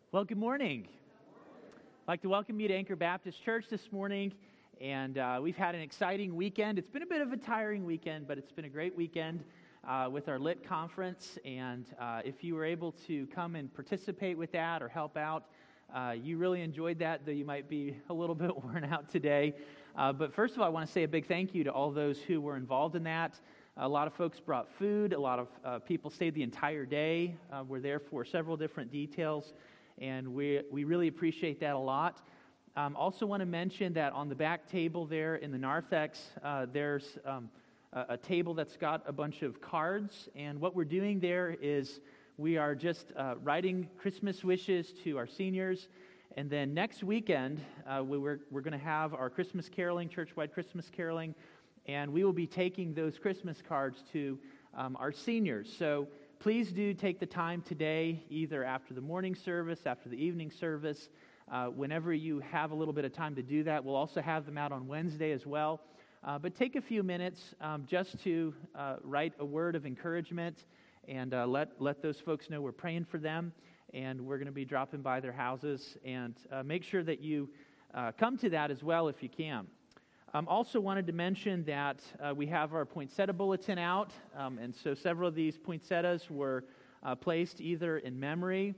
Well, good morning. I'd like to welcome you to Anchor Baptist Church this morning, and we've had an exciting weekend. It's been a bit of a tiring weekend, but it's been a great weekend with our Lit Conference, and if you were able to come and participate with that or help out, you really enjoyed that, though you might be a little bit worn out today. But first of all, I want to say a big thank you to all those who were involved in that. A lot of folks brought food. A lot of people stayed the entire day. We're there for several different details. And we really appreciate that a lot. Also want to mention that on the back table there in the narthex, there's a table that's got a bunch of cards. And what we're doing there is we are just writing Christmas wishes to our seniors. And then next weekend, we're going to have our Christmas caroling, church-wide Christmas caroling. And we will be taking those Christmas cards to our seniors. So please do take the time today, either after the morning service, after the evening service, whenever you have a little bit of time to do that. We'll also have them out on Wednesday as well. But take a few minutes just to write a word of encouragement and let those folks know we're praying for them. And we're going to be dropping by their houses. And make sure that you come to that as well if you can. Also wanted to mention that we have our poinsettia bulletin out, and so several of these poinsettias were placed either in memory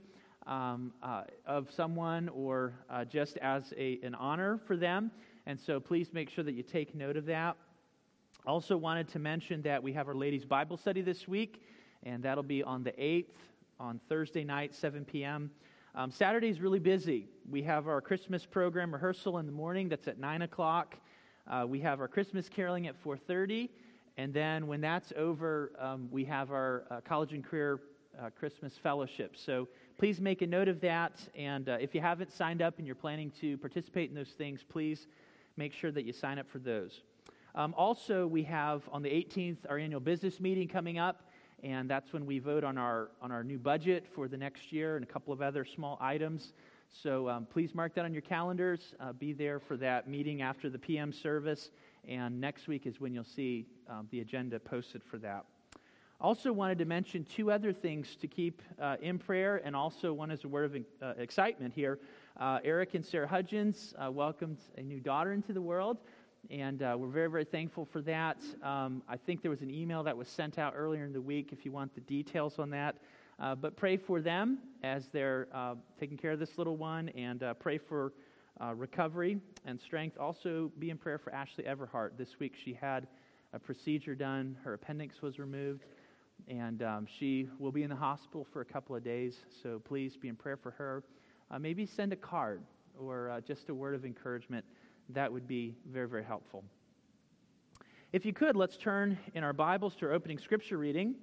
of someone or just as an honor for them, and so please make sure that you take note of that. Also wanted to mention that we have our ladies' Bible study this week, and that'll be on the 8th, on Thursday night, 7 p.m. Saturday's really busy. We have our Christmas program rehearsal in the morning, that's at 9 o'clock. We have our Christmas caroling at 4:30, and then when that's over, we have our college and career Christmas fellowship. So please make a note of that, and if you haven't signed up and you're planning to participate in those things, please make sure that you sign up for those. Also, we have on the 18th our annual business meeting coming up, and that's when we vote on our new budget for the next year and a couple of other small items. So please mark that on your calendars. Be there for that meeting after the PM service. And next week is when you'll see the agenda posted for that. Also wanted to mention two other things to keep in prayer, and also one is a word of excitement here. Eric and Sarah Hudgens welcomed a new daughter into the world, and we're very, very thankful for that. I think there was an email that was sent out earlier in the week if you want the details on that. But pray for them as they're taking care of this little one, and pray for recovery and strength. Also, be in prayer for Ashley Everhart. This week she had a procedure done. Her appendix was removed, and she will be in the hospital for a couple of days. So please be in prayer for her. Maybe send a card or just a word of encouragement. That would be very, very helpful. If you could, let's turn in our Bibles to our opening scripture reading.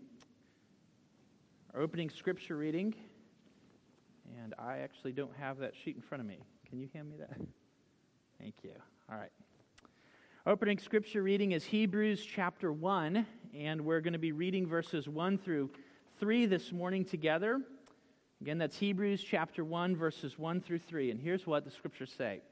Our opening scripture reading, and I actually don't have that sheet in front of me. Can you hand me that? Thank you. All right. Opening scripture reading is Hebrews chapter 1, and we're going to be reading verses 1 through 3 this morning together. Again, that's Hebrews chapter 1, verses 1 through 3, and here's what the scriptures say.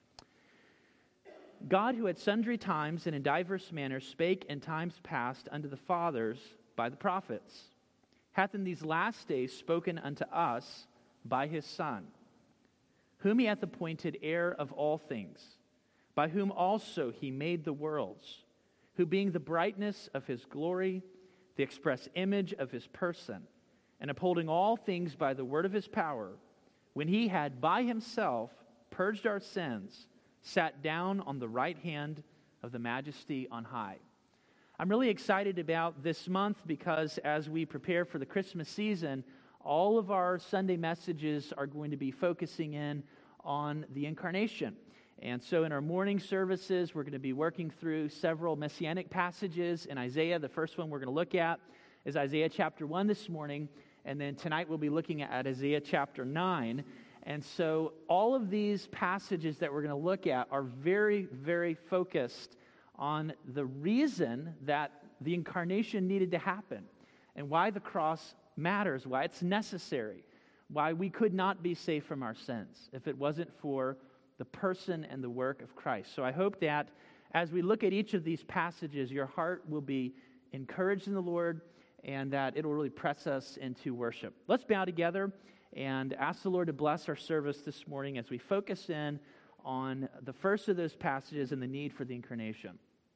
God, who at sundry times and in diverse manners spake in times past unto the fathers by the prophets, hath in these last days spoken unto us by his Son, whom he hath appointed heir of all things, by whom also he made the worlds, who being the brightness of his glory, the express image of his person, and upholding all things by the word of his power, when he had by himself purged our sins, sat down on the right hand of the majesty on high. I'm really excited about this month because as we prepare for the Christmas season, all of our Sunday messages are going to be focusing in on the Incarnation. And so in our morning services, we're going to be working through several messianic passages in Isaiah. The first one we're going to look at is Isaiah chapter 1 this morning, and then tonight we'll be looking at Isaiah chapter 9. And so all of these passages that we're going to look at are very, very focused on the reason that the incarnation needed to happen and why the cross matters, why it's necessary, why we could not be saved from our sins if it wasn't for the person and the work of Christ. So I hope that as we look at each of these passages, your heart will be encouraged in the Lord and that it will really press us into worship. Let's bow together and ask the Lord to bless our service this morning as we focus in on the first of those passages and the need for the incarnation.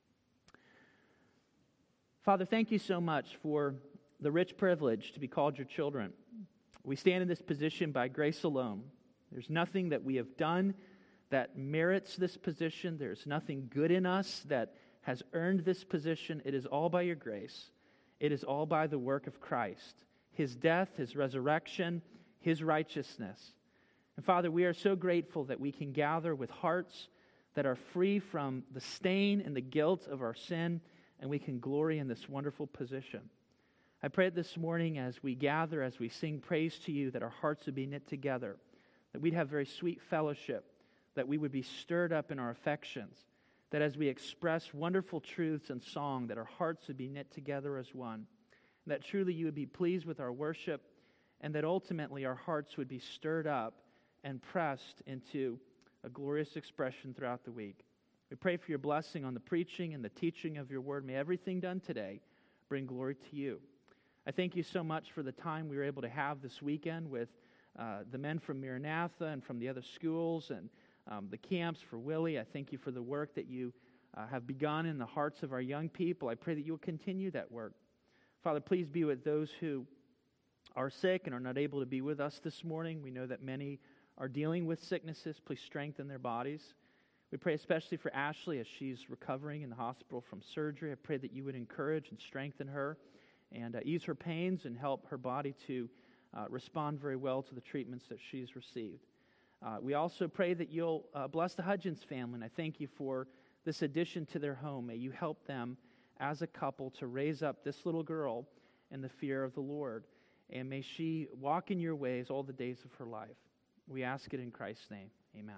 Father, thank you so much for the rich privilege to be called your children. We stand in this position by grace alone. There's nothing that we have done that merits this position. There's nothing good in us that has earned this position. It is all by your grace. It is all by the work of Christ, His death, His resurrection, His righteousness. And Father, we are so grateful that we can gather with hearts that are free from the stain and the guilt of our sin, and we can glory in this wonderful position. I pray this morning as we gather, as we sing praise to you, that our hearts would be knit together, that we'd have very sweet fellowship, that we would be stirred up in our affections, that as we express wonderful truths in song, that our hearts would be knit together as one, and that truly you would be pleased with our worship, and that ultimately our hearts would be stirred up and pressed into a glorious expression throughout the week. We pray for your blessing on the preaching and the teaching of your word. May everything done today bring glory to you. I thank you so much for the time we were able to have this weekend with the men from Maranatha and from the other schools and the camps for Willie. I thank you for the work that you have begun in the hearts of our young people. I pray that you will continue that work. Father, please be with those who are sick and are not able to be with us this morning. We know that many are dealing with sicknesses. Please strengthen their bodies. We pray especially for Ashley as she's recovering in the hospital from surgery. I pray that you would encourage and strengthen her and ease her pains and help her body to respond very well to the treatments that she's received. We also pray that you'll bless the Hudgens family, and I thank you for this addition to their home. May you help them as a couple to raise up this little girl in the fear of the Lord, and may she walk in your ways all the days of her life. We ask it in Christ's name. Amen.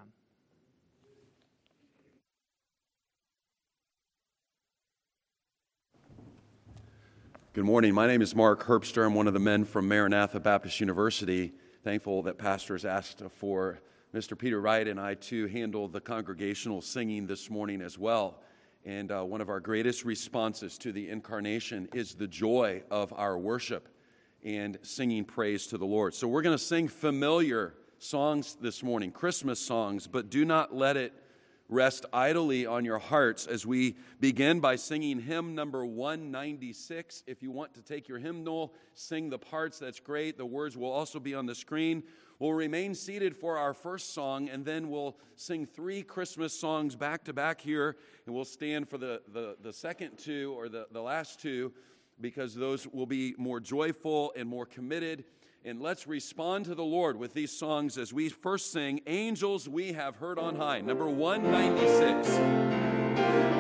Good morning. My name is Mark Herbster. I'm one of the men from Maranatha Baptist University. Thankful that pastors asked for Mr. Peter Wright and I to handle the congregational singing this morning as well. And one of our greatest responses to the incarnation is the joy of our worship and singing praise to the Lord. So we're going to sing familiar songs this morning, Christmas songs, but do not let it rest idly on your hearts as we begin by singing hymn number 196. If you want to take your hymnal, sing the parts, that's great. The words will also be on the screen. We'll remain seated for our first song, and then we'll sing 3 Christmas songs back to back here, and we'll stand for the second 2 or the last 2, because those will be more joyful and more committed. And let's respond to the Lord with these songs as we first sing Angels We Have Heard on High, number 196.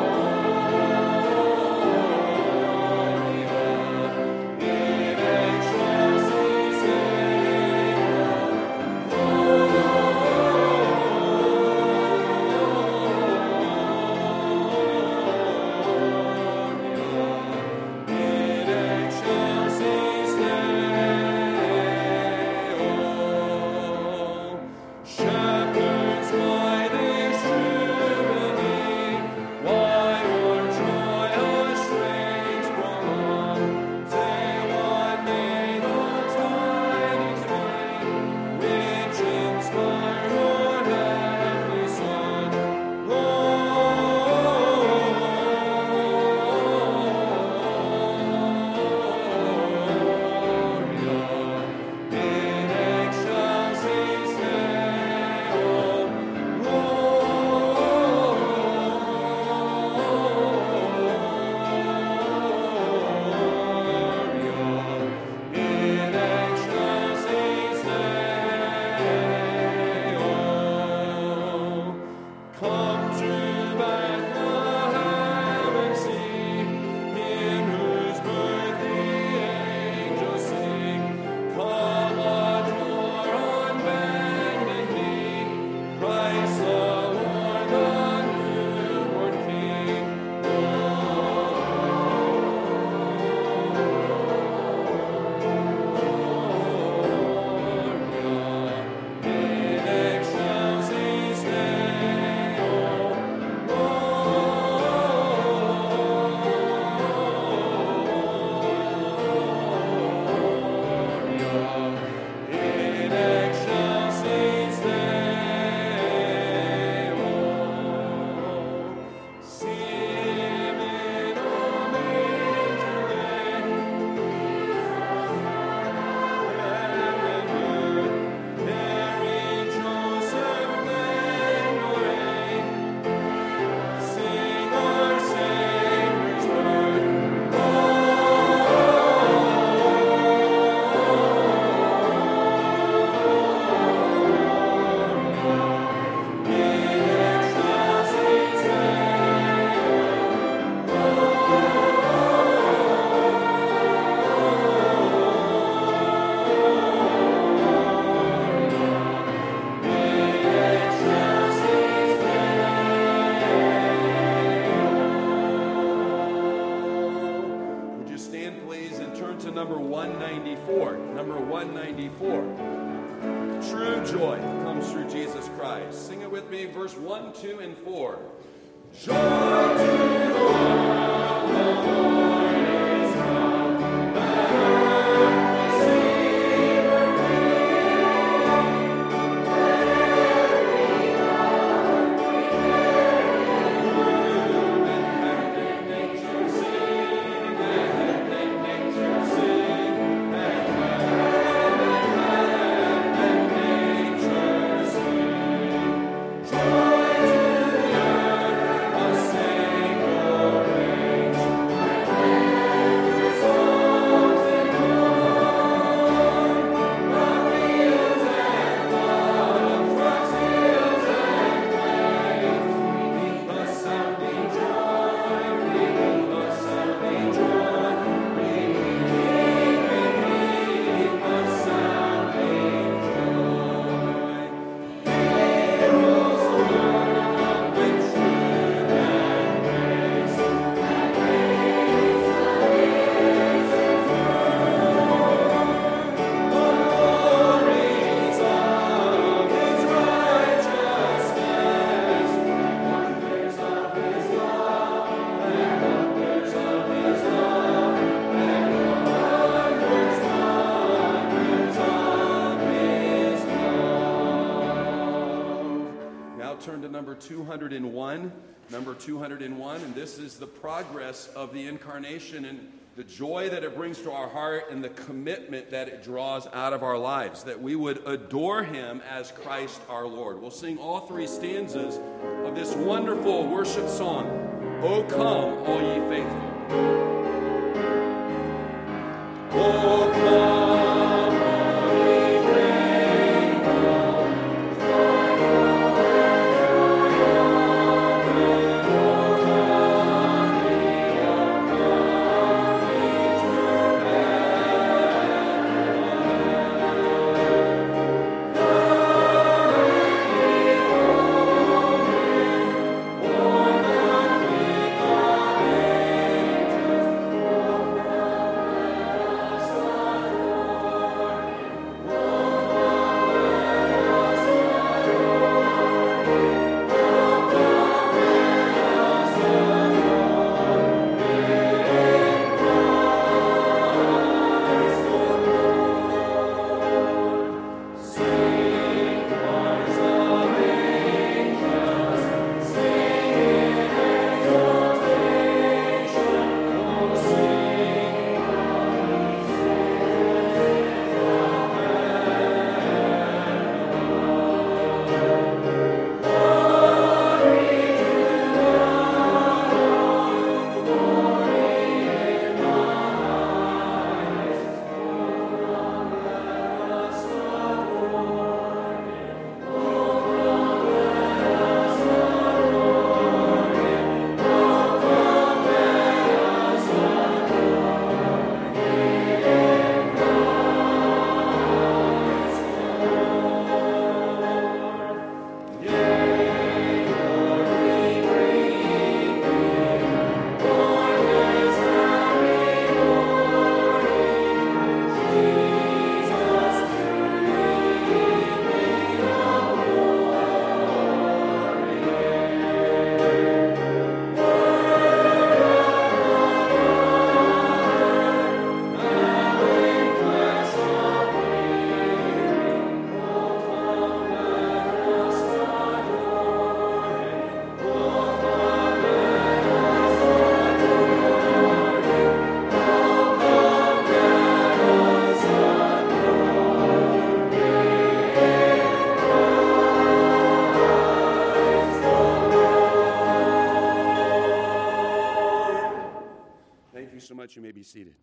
Amen. number 194. Number 194. True joy comes through Jesus Christ. Sing it with me, verse 1, 2, and 4. Joy to the world, the Lord is come. The earth receive her King. Every heart prepare and nature sing, and nature sing, and nature sing. Joy to the earth, a Savior reigns, and rivers songs and glory. The fields and floods, rocks, hills and plains, meet the sounding joy, meet the sounding joy, meet the sounding joy. Heroes learn with truth and grace, and raise the nations the glories of His righteousness, wonders of His love, and wonders of His love, and wonders of His love. Now turn to number 201. Number 201, and this is the progress of the incarnation and the joy that it brings to our heart and the commitment that it draws out of our lives, that we would adore Him as Christ our Lord. We'll sing all three stanzas of this wonderful worship song, O come, all ye faithful. O come, all ye faithful, joy, You may be seated.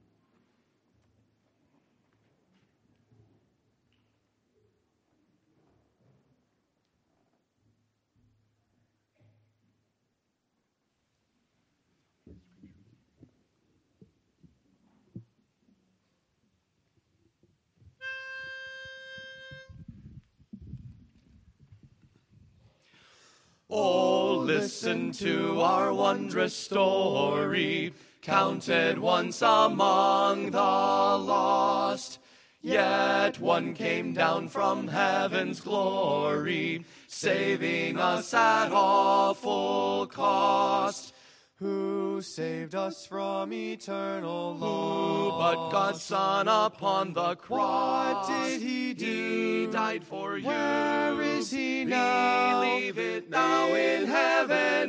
Oh, listen to our wondrous story. counted once among the lost. Yet one came down from heaven's glory, saving us at awful cost. Who saved us from eternal loss? Who but God's Son upon the cross? What did he do? He died for you. Where is he now? Believe it now in heaven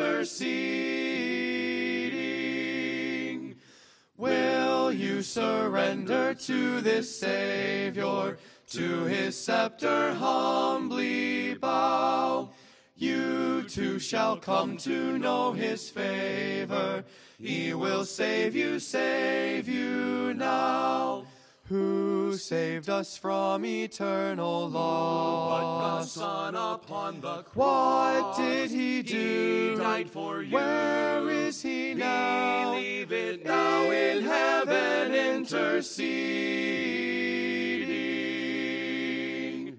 interceding. Will you surrender to this Savior? To his scepter humbly bow. You too shall come to know his favor. He will save you now. Who saved us from eternal loss? But God's Son upon the What cross. did he do? He died for you. Where is he now? Believe it now in heaven interceding.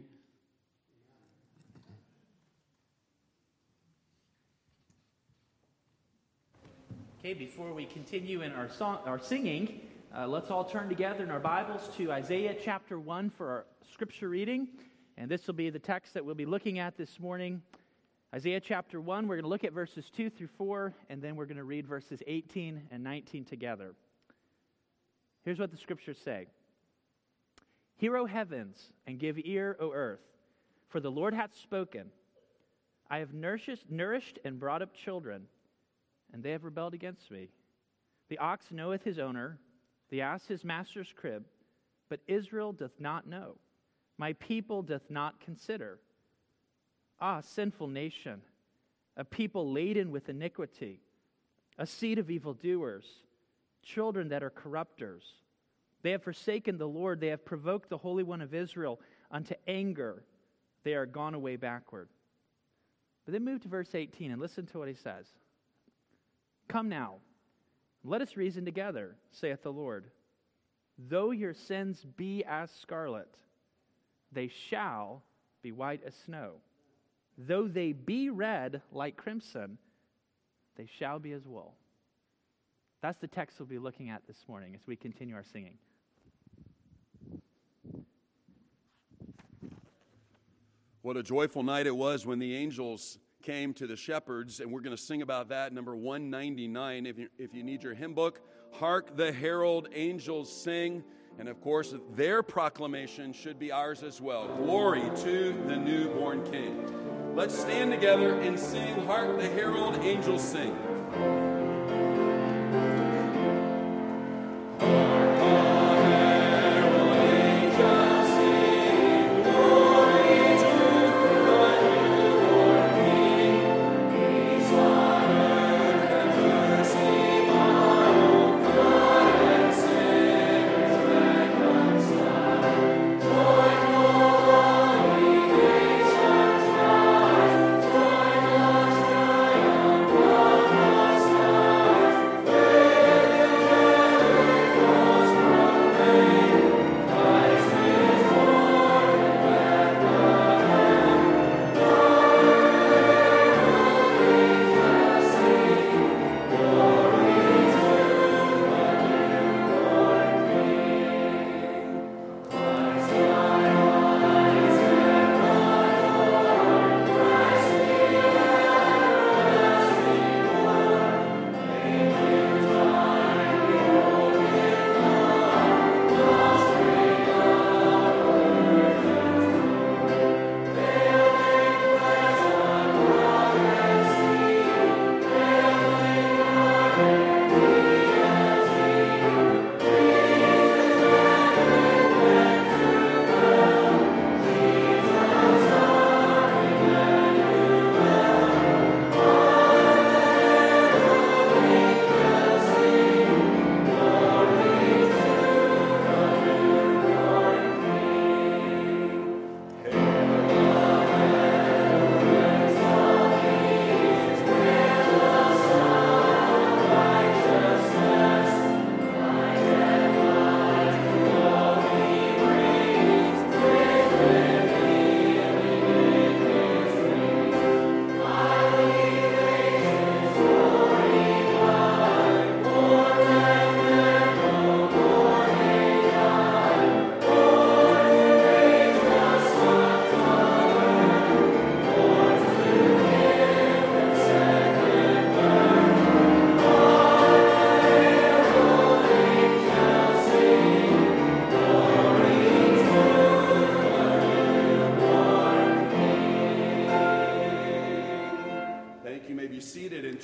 Okay, before we continue in our singing, let's all turn together in our Bibles to Isaiah chapter 1 for our scripture reading. And this will be the text that we'll be looking at this morning. Isaiah chapter 1, we're going to look at verses 2 through 4, and then we're going to read verses 18 and 19 together. Here's what the scriptures say. Hear, O heavens, and give ear, O earth, for the Lord hath spoken. I have nourished and brought up children, and they have rebelled against me. The ox knoweth his owner, the ass his master's crib, but Israel doth not know. My people doth not consider. Ah, sinful nation, a people laden with iniquity, a seed of evildoers, children that are corrupters. They have forsaken the Lord, they have provoked the Holy One of Israel unto anger. They are gone away backward. But then move to verse 18 and listen to what he says. Come now, let us reason together, saith the Lord. Though your sins be as scarlet, they shall be white as snow. Though they be red like crimson, they shall be as wool. That's the text we'll be looking at this morning as we continue our singing. What a joyful night it was when the angels came to the shepherds, and we're going to sing about that, number 199. If you need your hymn book, Hark the Herald Angels Sing. And of course, their proclamation should be ours as well. Glory to the newborn King. Let's stand together and sing, Hark the Herald Angels Sing.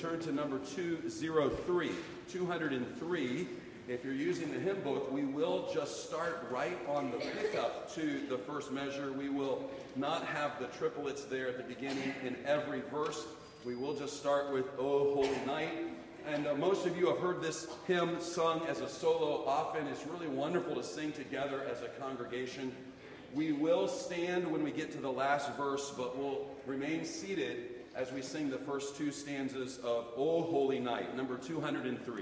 turn to number 203. 203. If you're using the hymn book, we will just start right on the pickup to the first measure. We will not have the triplets there at the beginning in every verse. We will just start with O Holy Night. And most of you have heard this hymn sung as a solo often. It's really wonderful to sing together as a congregation. We will stand when we get to the last verse, but we'll remain seated as we sing the first two stanzas of O Holy Night, number 203.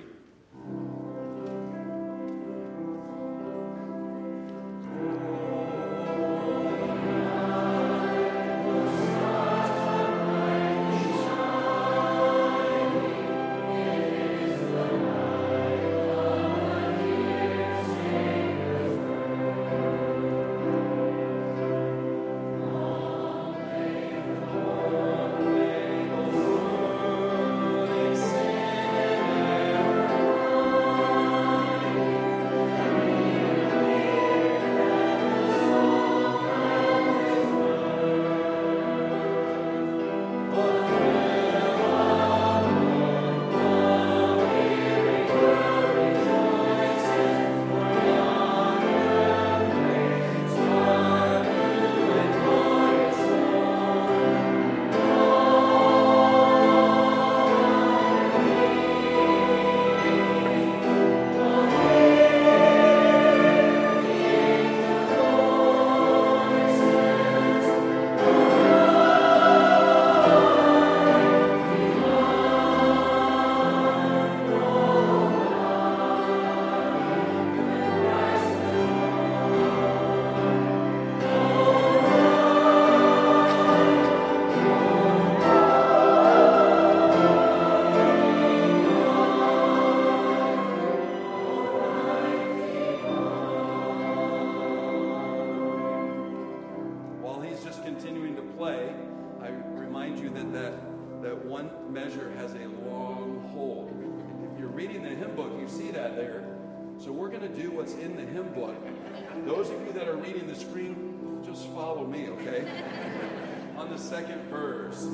Those of you that are reading the screen, just follow me, okay? On the second verse.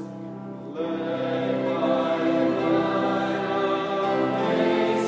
Let my light of faith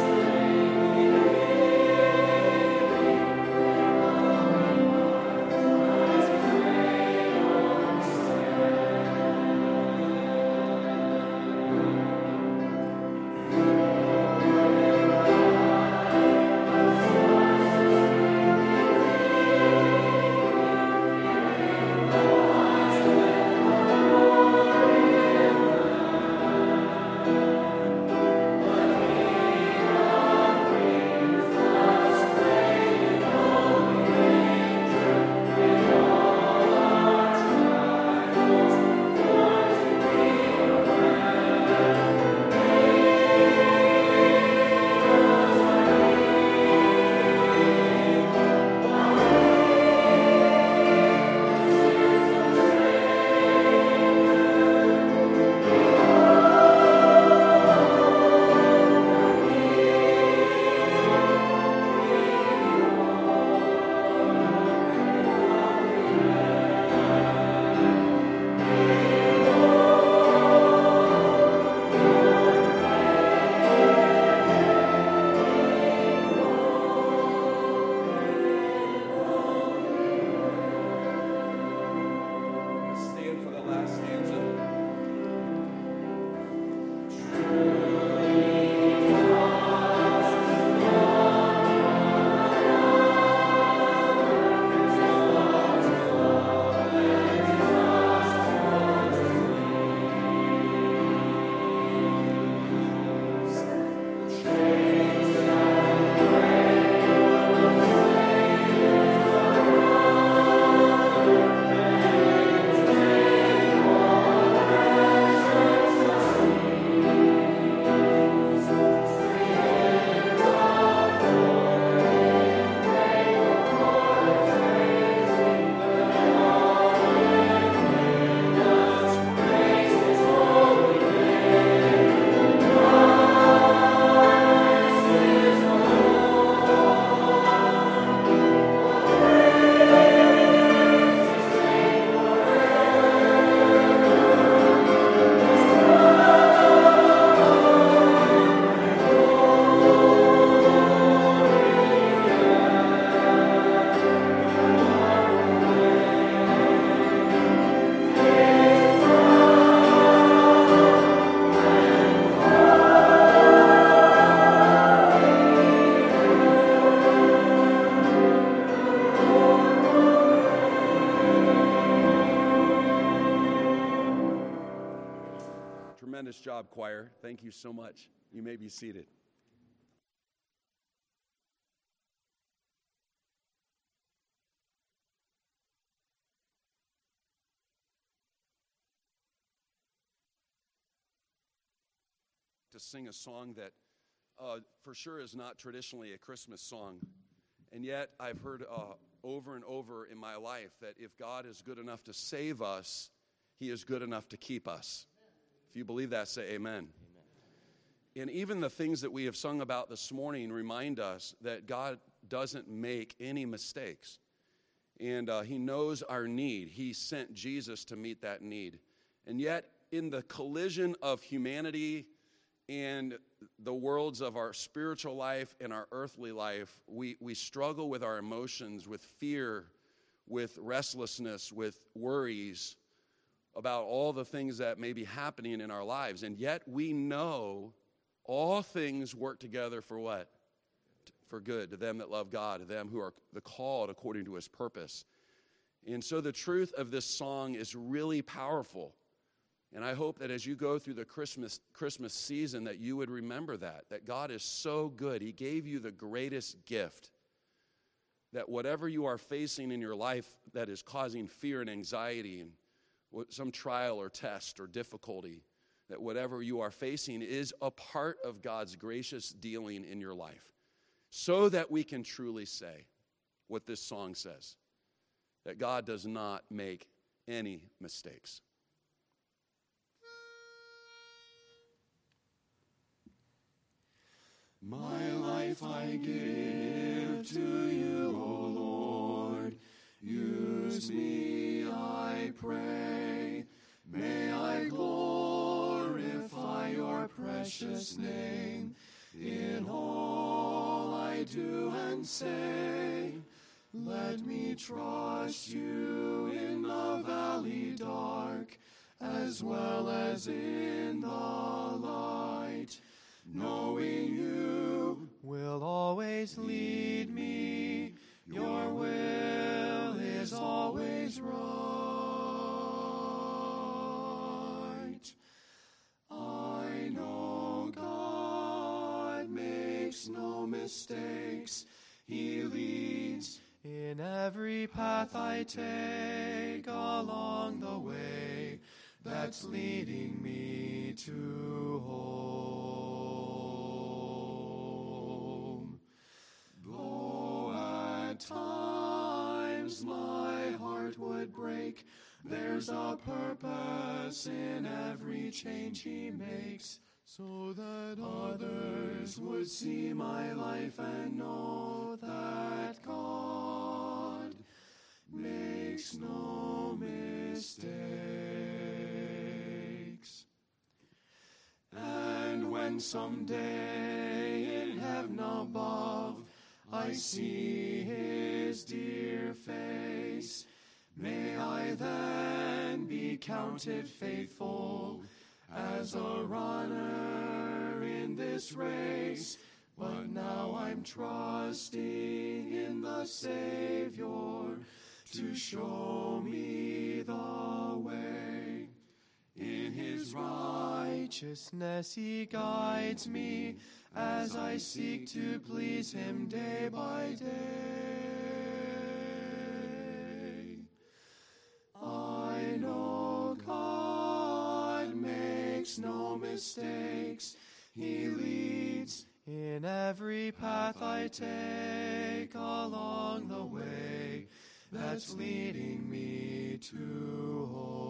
Fabulous job, choir. Thank you so much. You may be seated. To sing a song that for sure is not traditionally a Christmas song. And yet I've heard over and over in my life that if God is good enough to save us, he is good enough to keep us. If you believe that, say amen. Amen. And even the things that we have sung about this morning remind us that God doesn't make any mistakes. And he knows our need. He sent Jesus to meet that need. And yet in the collision of humanity and the worlds of our spiritual life and our earthly life, we struggle with our emotions, with fear, with restlessness, with worries about all the things that may be happening in our lives. And yet we know all things work together for what? For good, to them that love God, to them who are the called according to his purpose. And so the truth of this song is really powerful. And I hope that as you go through the Christmas season that you would remember that God is so good. He gave you the greatest gift, that whatever you are facing in your life that is causing fear and anxiety and some trial or test or difficulty, that whatever you are facing is a part of God's gracious dealing in your life, so that we can truly say what this song says, that God does not make any mistakes. My life I give to you, O Lord. Use me, I pray. May I glorify your precious name in all I do and say. Let me trust you in the valley dark, as well as in the light, knowing you will always lead me. Your will is always right. I know God makes no mistakes. He leads in every path I take along the way that's leading me to home. Though at times my heart would break, there's a purpose in every change he makes, so that others would see my life and know that God makes no mistakes. And when someday in heaven above I see his dear face, may I then be counted faithful as a runner in this race. But now I'm trusting in the Savior to show me the way. In his righteousness he guides me as I seek to please him day by day. I know God makes no mistakes. He leads in every path I take along the way that's leading me to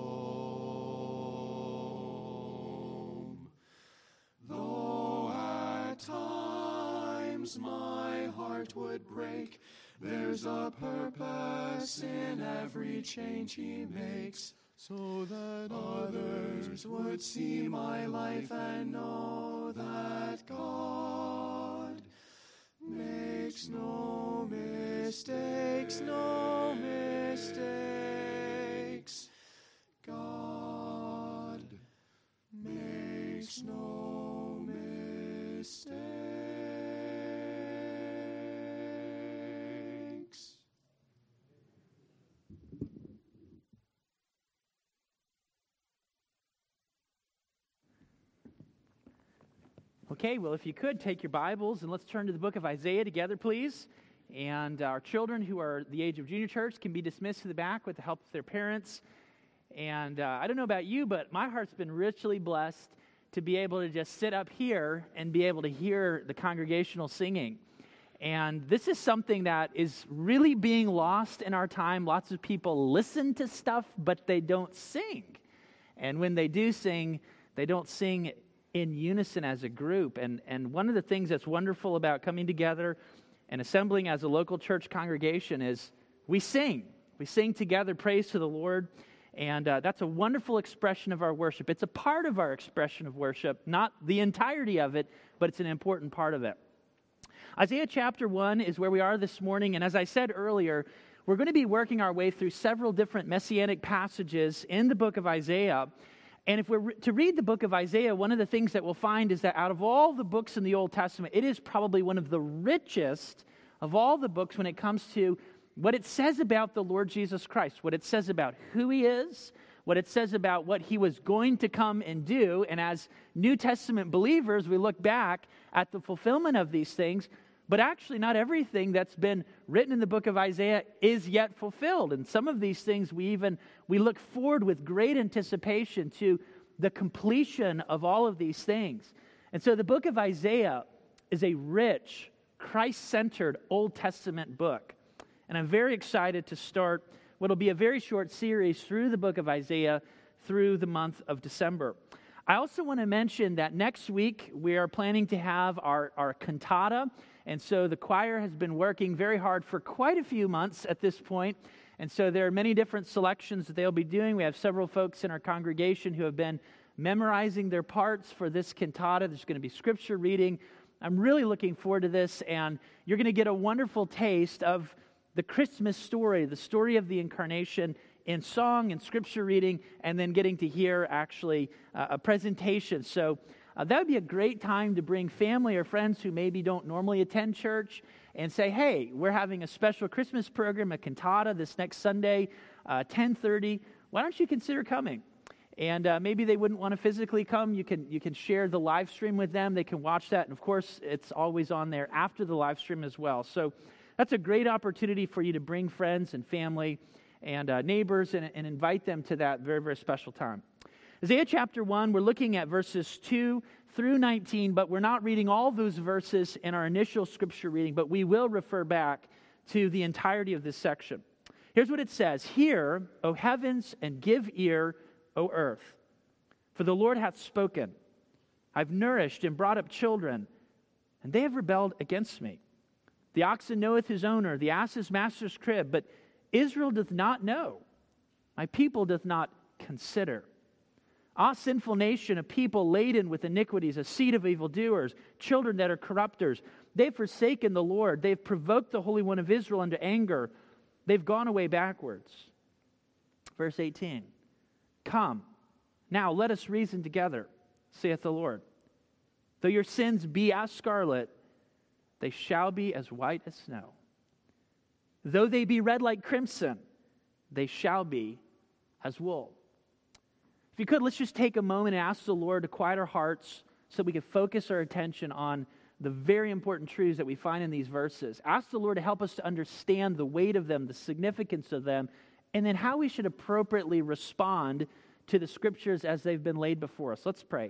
home. Though at times my heart would break, there's a purpose in every change he makes, so that others would see my life and know that God makes no mistakes, no mistakes. God makes no mistakes. Okay, well, if you could, take your Bibles and let's turn to the book of Isaiah together, please. And our children who are the age of junior church can be dismissed to the back with the help of their parents. And I don't know about you, but my heart's been richly blessed to be able to just sit up here and be able to hear the congregational singing. And this is something that is really being lost in our time. Lots of people listen to stuff, but they don't sing. And when they do sing, they don't sing in unison as a group. And one of the things that's wonderful about coming together and assembling as a local church congregation is we sing. We sing together praise to the Lord. And that's a wonderful expression of our worship. It's a part of our expression of worship, not the entirety of it, but it's an important part of it. Isaiah chapter 1 is where we are this morning. And as I said earlier, we're going to be working our way through several different messianic passages in the book of Isaiah. And if we're to read the book of Isaiah, one of the things that we'll find is that out of all the books in the Old Testament, it is probably one of the richest of all the books when it comes to what it says about the Lord Jesus Christ, what it says about who He is, what it says about what He was going to come and do. And as New Testament believers, we look back at the fulfillment of these things, but actually not everything that's been written in the book of Isaiah is yet fulfilled. And some of these things we look forward with great anticipation to the completion of all of these things. And so the book of Isaiah is a rich, Christ-centered Old Testament book. And I'm very excited to start what will be a very short series through the book of Isaiah through the month of December. I also want to mention that next week we are planning to have our cantata. And so the choir has been working very hard for quite a few months at this point. And so there are many different selections that they'll be doing. We have several folks in our congregation who have been memorizing their parts for this cantata. There's going to be scripture reading. I'm really looking forward to this. And you're going to get a wonderful taste of the Christmas story, the story of the incarnation in song and scripture reading, and then getting to hear actually a presentation. So that would be a great time to bring family or friends who maybe don't normally attend church and say, hey, we're having a special Christmas program, a cantata this next Sunday, 10:30. Why don't you consider coming? And maybe they wouldn't want to physically come. You can share the live stream with them. They can watch that. And of course, it's always on there after the live stream as well. So that's a great opportunity for you to bring friends and family and neighbors and invite them to that very, very special time. Isaiah chapter 1, we're looking at verses 2 through 19, but we're not reading all those verses in our initial scripture reading, but we will refer back to the entirety of this section. Here's what it says: Hear, O heavens, and give ear, O earth. For the Lord hath spoken. I've nourished and brought up children, and they have rebelled against me. The oxen knoweth his owner, the ass his master's crib, but Israel doth not know. My people doth not consider. Ah, sinful nation, a people laden with iniquities, a seed of evildoers, children that are corrupters. They've forsaken the Lord. They've provoked the Holy One of Israel unto anger. They've gone away backwards. Verse 18. Come, now let us reason together, saith the Lord. Though your sins be as scarlet, they shall be as white as snow. Though they be red like crimson, they shall be as wool. If you could, let's just take a moment and ask the Lord to quiet our hearts so we can focus our attention on the very important truths that we find in these verses. Ask the Lord to help us to understand the weight of them, the significance of them, and then how we should appropriately respond to the scriptures as they've been laid before us. Let's pray.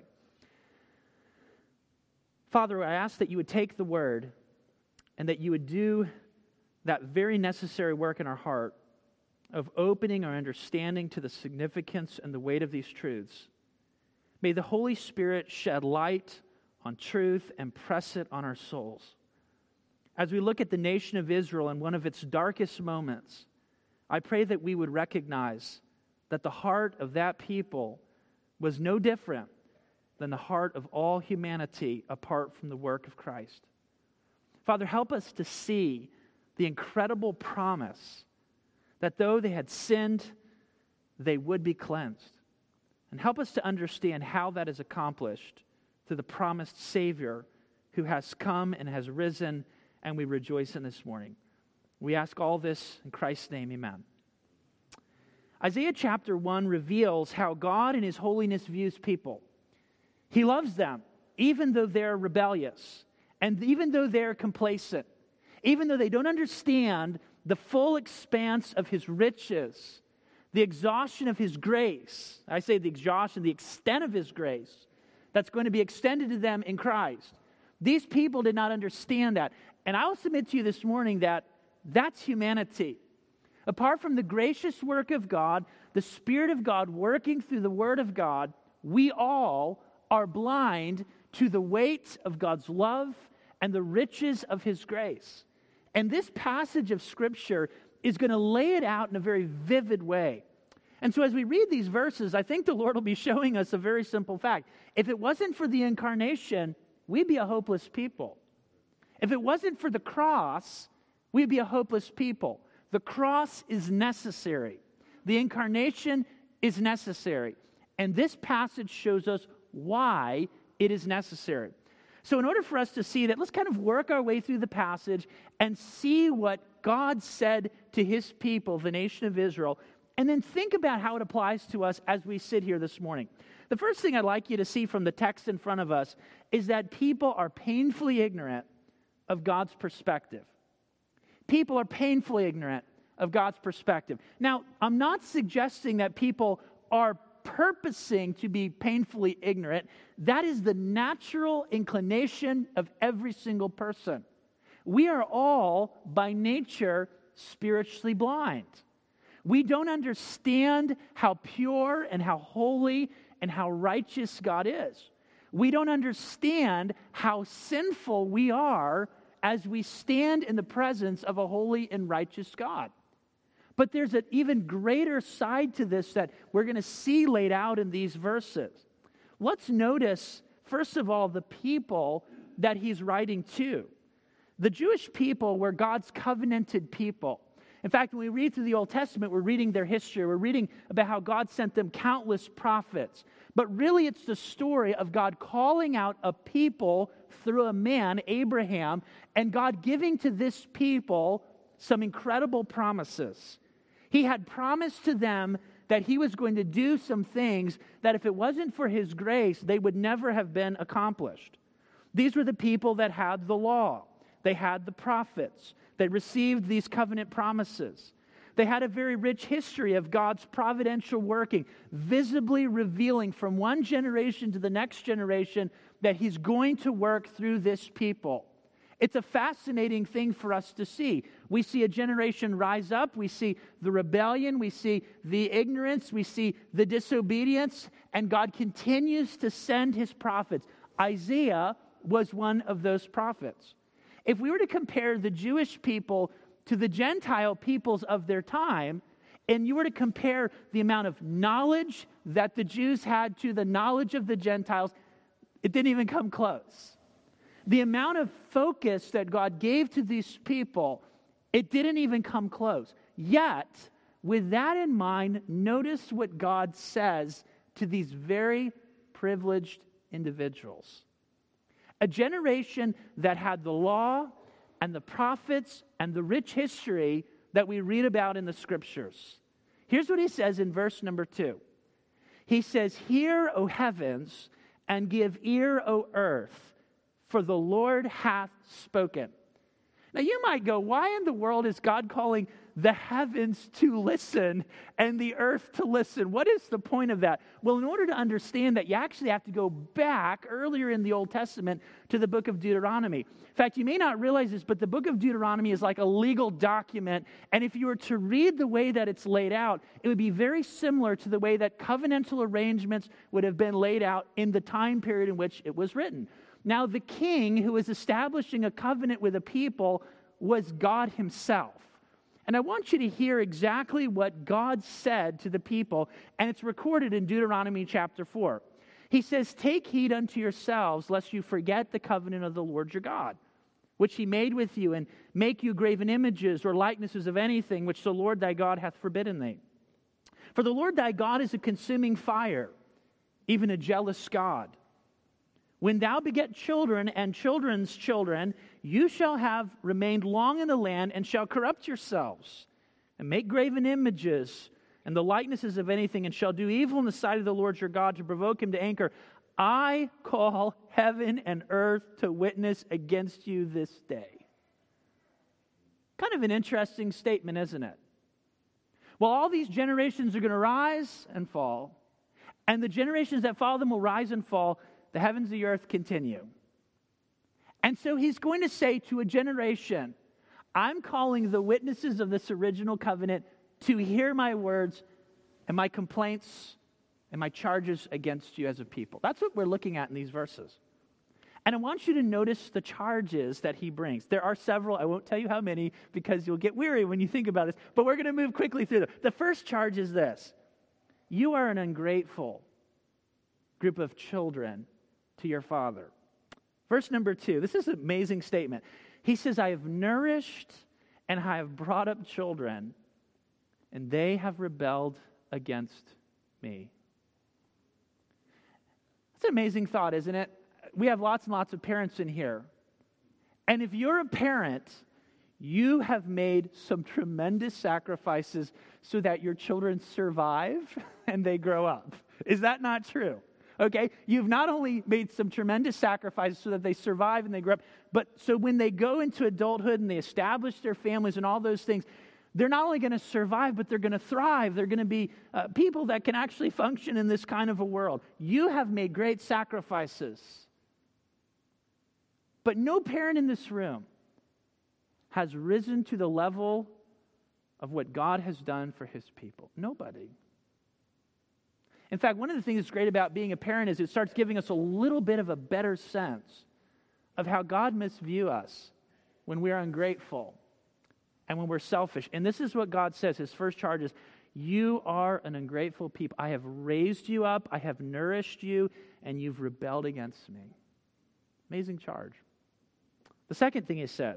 Father, I ask that you would take the word and that you would do that very necessary work in our heart of opening our understanding to the significance and the weight of these truths. May the Holy Spirit shed light on truth and press it on our souls. As we look at the nation of Israel in one of its darkest moments, I pray that we would recognize that the heart of that people was no different than the heart of all humanity apart from the work of Christ. Father, help us to see the incredible promise that though they had sinned, they would be cleansed. And help us to understand how that is accomplished through the promised Savior who has come and has risen, and we rejoice in this morning. We ask all this in Christ's name, amen. Isaiah chapter 1 reveals how God in His holiness views people. He loves them. even though they're rebellious, and even though they're complacent, even though they don't understand the full expanse of His riches, the exhaustion of His grace, I say the exhaustion, the extent of His grace, that's going to be extended to them in Christ. These people did not understand that. And I'll submit to you this morning that that's humanity. Apart from the gracious work of God, the Spirit of God working through the Word of God, we all are blind to the weight of God's love and the riches of His grace. And this passage of Scripture is going to lay it out in a very vivid way. And so as we read these verses, I think the Lord will be showing us a very simple fact. If it wasn't for the incarnation, we'd be a hopeless people. If it wasn't for the cross, we'd be a hopeless people. The cross is necessary. The incarnation is necessary. And this passage shows us why it is necessary. So in order for us to see that, let's kind of work our way through the passage and see what God said to His people, the nation of Israel, and then think about how it applies to us as we sit here this morning. The first thing I'd like you to see from the text in front of us is that people are painfully ignorant of God's perspective. People are painfully ignorant of God's perspective. Now, I'm not suggesting that people are purposing to be painfully ignorant. That is the natural inclination of every single person. We are all, by nature, spiritually blind. We don't understand how pure and how holy and how righteous God is. We don't understand how sinful we are as we stand in the presence of a holy and righteous God. But there's an even greater side to this that we're going to see laid out in these verses. Let's notice, first of all, the people that he's writing to. The Jewish people were God's covenanted people. In fact, when we read through the Old Testament, we're reading their history. We're reading about how God sent them countless prophets. But really, it's the story of God calling out a people through a man, Abraham, and God giving to this people some incredible promises. He had promised to them that He was going to do some things that if it wasn't for His grace, they would never have been accomplished. These were the people that had the law. They had the prophets. They received these covenant promises. They had a very rich history of God's providential working, visibly revealing from one generation to the next generation that He's going to work through this people. It's a fascinating thing for us to see. We see a generation rise up. We see the rebellion. We see the ignorance. We see the disobedience. And God continues to send His prophets. Isaiah was one of those prophets. If we were to compare the Jewish people to the Gentile peoples of their time, and you were to compare the amount of knowledge that the Jews had to the knowledge of the Gentiles, it didn't even come close. The amount of focus that God gave to these people, it didn't even come close. Yet, with that in mind, notice what God says to these very privileged individuals. A generation that had the law and the prophets and the rich history that we read about in the Scriptures. Here's what He says in verse number 2. He says, "Hear, O heavens, and give ear, O earth, for the Lord hath spoken." Now you might go, why in the world is God calling the heavens to listen and the earth to listen? What is the point of that? Well, in order to understand that, you actually have to go back earlier in the Old Testament to the book of Deuteronomy. In fact, you may not realize this, but the book of Deuteronomy is like a legal document. And if you were to read the way that it's laid out, it would be very similar to the way that covenantal arrangements would have been laid out in the time period in which it was written. Now, the king who was establishing a covenant with a people was God Himself. And I want you to hear exactly what God said to the people, and it's recorded in Deuteronomy chapter 4. He says, "Take heed unto yourselves, lest you forget the covenant of the Lord your God, which He made with you, and make you graven images or likenesses of anything which the Lord thy God hath forbidden thee. For the Lord thy God is a consuming fire, even a jealous God. When thou beget children and children's children, you shall have remained long in the land and shall corrupt yourselves and make graven images and the likenesses of anything and shall do evil in the sight of the Lord your God to provoke Him to anger. I call heaven and earth to witness against you this day. Kind of an interesting statement, isn't it? Well, all these generations are going to rise and fall, and the generations that follow them will rise and fall. The heavens and the earth continue. And so he's going to say to a generation, I'm calling the witnesses of this original covenant to hear my words and my complaints and my charges against you as a people. That's what we're looking at in these verses. And I want you to notice the charges that he brings. There are several. I won't tell you how many because you'll get weary when you think about this. But we're going to move quickly through them. The first charge is this. You are an ungrateful group of children to your father. Verse number 2. This is an amazing statement. He says, I have nourished and I have brought up children, and they have rebelled against me. That's an amazing thought, isn't it? We have lots and lots of parents in here. And if you're a parent, you have made some tremendous sacrifices so that your children survive and they grow up. Is that not true? Okay? You've not only made some tremendous sacrifices so that they survive and they grow up, but so when they go into adulthood and they establish their families and all those things, they're not only going to survive, but they're going to thrive. They're going to be people that can actually function in this kind of a world. You have made great sacrifices. But no parent in this room has risen to the level of what God has done for his people. Nobody. In fact, one of the things that's great about being a parent is it starts giving us a little bit of a better sense of how God must view us when we are ungrateful and when we're selfish. And this is what God says. His first charge is, you are an ungrateful people. I have raised you up, I have nourished you, and you've rebelled against me. Amazing charge. The second thing he says,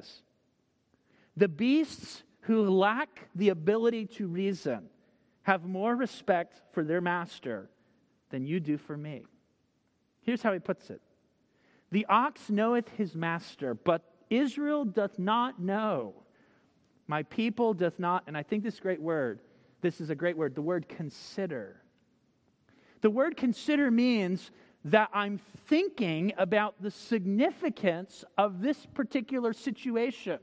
the beasts who lack the ability to reason have more respect for their master than you do for me. Here's how he puts it. The ox knoweth his master, but Israel doth not know. My people doth not, and I think this is a great word, the word consider. The word consider means that I'm thinking about the significance of this particular situation.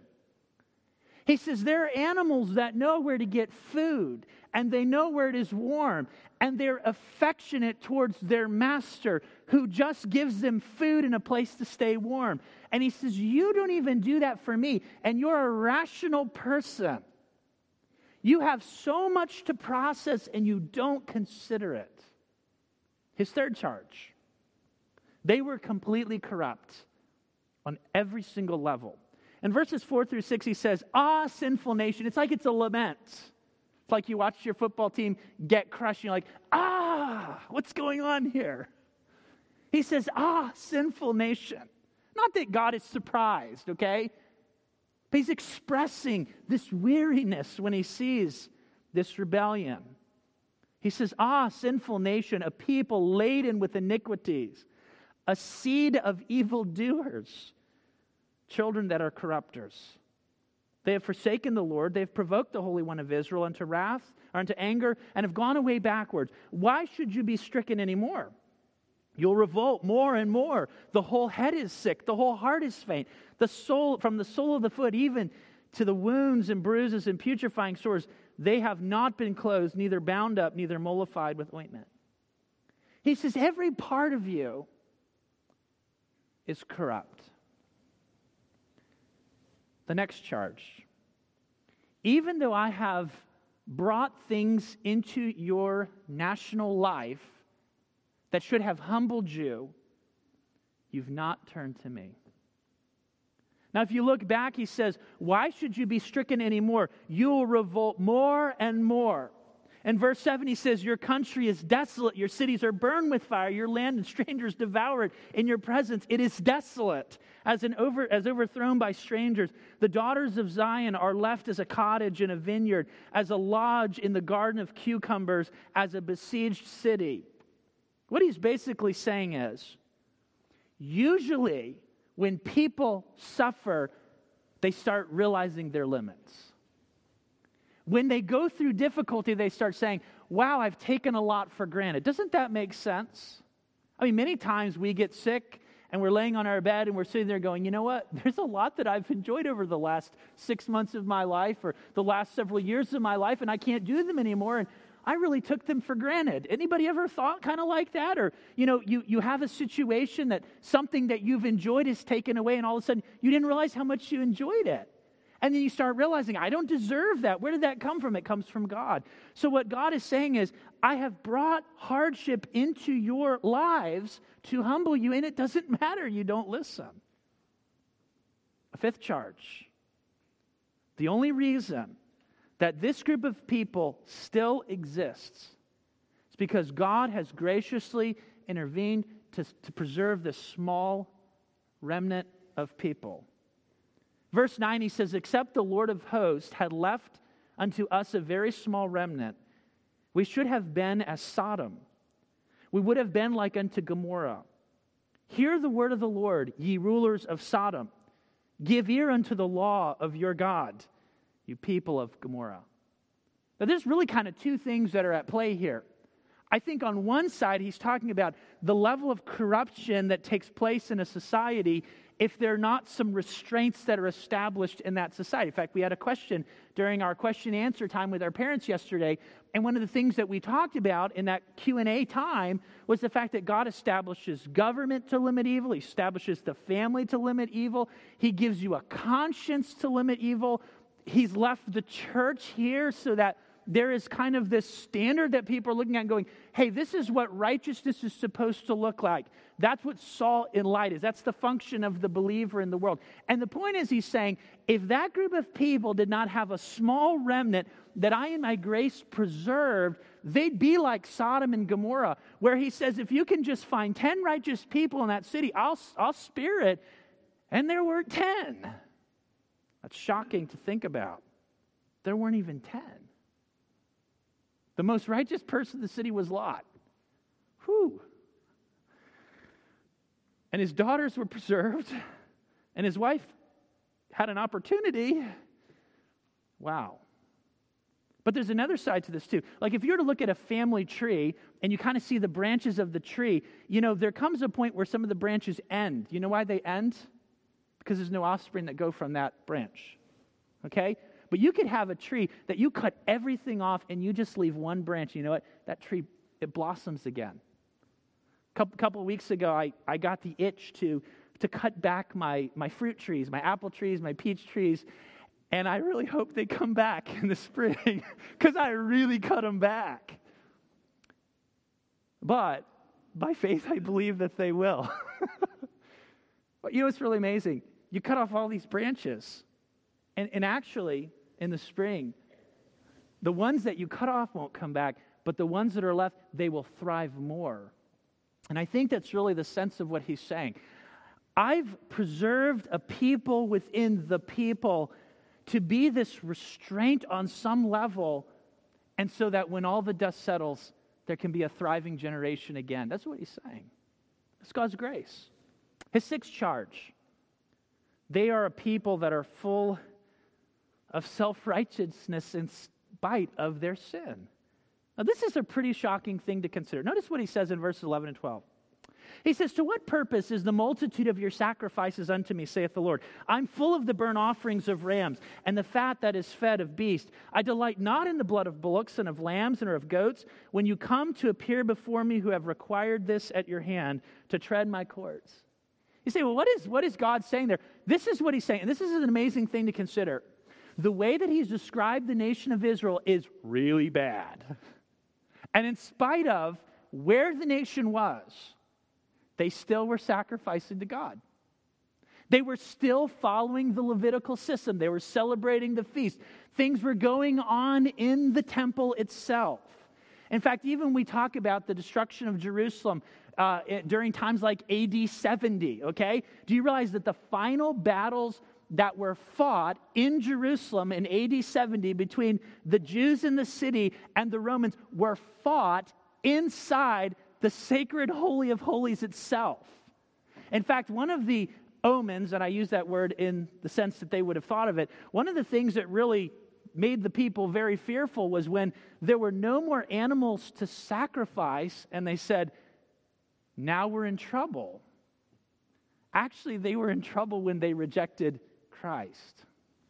He says there are animals that know where to get food, and they know where it is warm, and they're affectionate towards their master who just gives them food and a place to stay warm. And he says, you don't even do that for me, and you're a rational person. You have so much to process, and you don't consider it. His third charge. They were completely corrupt on every single level. In verses 4 through 6, he says, ah, sinful nation. It's like it's a lament. It's like you watch your football team get crushed, and you're like, ah, what's going on here? He says, ah, sinful nation. Not that God is surprised, okay? But he's expressing this weariness when he sees this rebellion. He says, ah, sinful nation, a people laden with iniquities, a seed of evildoers, children that are corrupters. They have forsaken the Lord. They have provoked the Holy One of Israel unto wrath, or unto anger, and have gone away backwards. Why should you be stricken anymore? You'll revolt more and more. The whole head is sick. The whole heart is faint. The soul, from the sole of the foot, even to the wounds and bruises and putrefying sores, they have not been closed, neither bound up, neither mollified with ointment. He says, every part of you is corrupt. The next charge. Even though I have brought things into your national life that should have humbled you, you've not turned to me. Now, if you look back, he says, why should you be stricken anymore? You will revolt more and more. In verse 7, he says, your country is desolate. Your cities are burned with fire. Your land and strangers devour it. In your presence, it is desolate, as overthrown by strangers. The daughters of Zion are left as a cottage in a vineyard, as a lodge in the garden of cucumbers, as a besieged city. What he's basically saying is, usually when people suffer, they start realizing their limits. When they go through difficulty, they start saying, wow, I've taken a lot for granted. Doesn't that make sense? I mean, many times we get sick and we're laying on our bed and we're sitting there going, you know what? There's a lot that I've enjoyed over the last 6 months of my life or the last several years of my life, and I can't do them anymore. And I really took them for granted. Anybody ever thought kind of like that? Or, you have a situation that something that you've enjoyed is taken away, and all of a sudden you didn't realize how much you enjoyed it. And then you start realizing, I don't deserve that. Where did that come from? It comes from God. So what God is saying is, I have brought hardship into your lives to humble you, and it doesn't matter. You don't listen. A fifth charge. The only reason that this group of people still exists is because God has graciously intervened to preserve this small remnant of people. Verse 9, he says, except the Lord of hosts had left unto us a very small remnant, we should have been as Sodom. We would have been like unto Gomorrah. Hear the word of the Lord, ye rulers of Sodom. Give ear unto the law of your God, you people of Gomorrah. Now, there's really kind of two things that are at play here. I think on one side, he's talking about the level of corruption that takes place in a society if there are not some restraints that are established in that society. In fact, we had a question during our question and answer time with our parents yesterday, and one of the things that we talked about in that Q&A time was the fact that God establishes government to limit evil. He establishes the family to limit evil. He gives you a conscience to limit evil. He's left the church here so that there is kind of this standard that people are looking at and going, hey, this is what righteousness is supposed to look like. That's what salt and light is. That's the function of the believer in the world. And the point is, he's saying, if that group of people did not have a small remnant that I in my grace preserved, they'd be like Sodom and Gomorrah, where he says, if you can just find 10 righteous people in that city, I'll spare it. And there were 10. That's shocking to think about. There weren't even 10. The most righteous person in the city was Lot. Whew. And his daughters were preserved, and his wife had an opportunity. Wow. But there's another side to this too. Like if you were to look at a family tree and you kind of see the branches of the tree, there comes a point where some of the branches end. You know why they end? Because there's no offspring that go from that branch. Okay? But you could have a tree that you cut everything off and you just leave one branch. You know what? That tree, it blossoms again. A couple of weeks ago, I got the itch to cut back my fruit trees, my apple trees, my peach trees, and I really hope they come back in the spring because I really cut them back. But by faith, I believe that they will. But it's really amazing. You cut off all these branches, and actually, in the spring, the ones that you cut off won't come back, but the ones that are left, they will thrive more. And I think that's really the sense of what he's saying. I've preserved a people within the people to be this restraint on some level, and so that when all the dust settles, there can be a thriving generation again. That's what he's saying. It's God's grace. His sixth charge. They are a people that are full of self-righteousness in spite of their sin. Now, this is a pretty shocking thing to consider. Notice what he says in verses 11 and 12. He says, to what purpose is the multitude of your sacrifices unto me, saith the Lord? I'm full of the burnt offerings of rams, and the fat that is fed of beasts. I delight not in the blood of bullocks and of lambs and of goats, when you come to appear before me who have required this at your hand, to tread my courts. You say, well, what is God saying there? This is what he's saying, and this is an amazing thing to consider. The way that he's described the nation of Israel is really bad. And in spite of where the nation was, they still were sacrificing to God. They were still following the Levitical system. They were celebrating the feast. Things were going on in the temple itself. In fact, even we talk about the destruction of Jerusalem during times like AD 70, okay? Do you realize that the final battles that were fought in Jerusalem in AD 70 between the Jews in the city and the Romans were fought inside the sacred Holy of Holies itself? In fact, one of the omens, and I use that word in the sense that they would have thought of it, one of the things that really made the people very fearful was when there were no more animals to sacrifice, and they said, now we're in trouble. Actually, they were in trouble when they rejected Christ.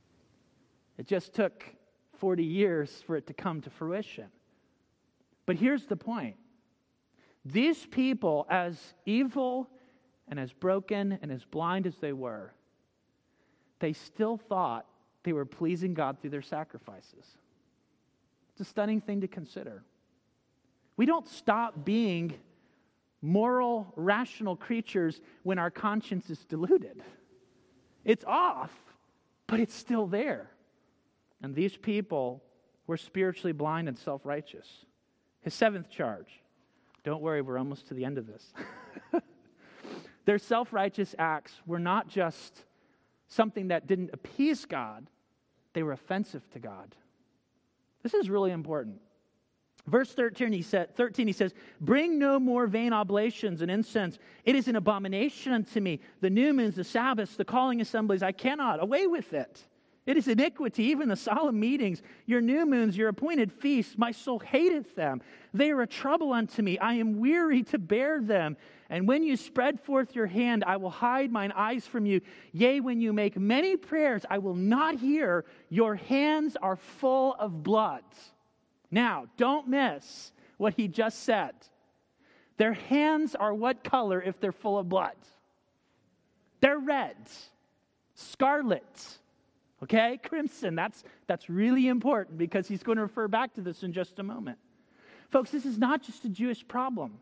It just took 40 years for it to come to fruition. But here's the point. These people, as evil and as broken and as blind as they were, they still thought they were pleasing God through their sacrifices. It's a stunning thing to consider. We don't stop being moral, rational creatures when our conscience is deluded. It's off, but it's still there. And these people were spiritually blind and self-righteous. His seventh charge. Don't worry, we're almost to the end of this. Their self-righteous acts were not just something that didn't appease God, they were offensive to God. This is really important. Verse 13, he says, bring no more vain oblations and incense. It is an abomination unto me. The new moons, the Sabbaths, the calling assemblies, I cannot. Away with it. It is iniquity, even the solemn meetings. Your new moons, your appointed feasts, my soul hateth them. They are a trouble unto me. I am weary to bear them. And when you spread forth your hand, I will hide mine eyes from you. Yea, when you make many prayers, I will not hear. Your hands are full of blood. Now, don't miss what he just said. Their hands are what color if they're full of blood? They're red, scarlet, okay? Crimson. That's really important because he's going to refer back to this in just a moment. Folks, this is not just a Jewish problem.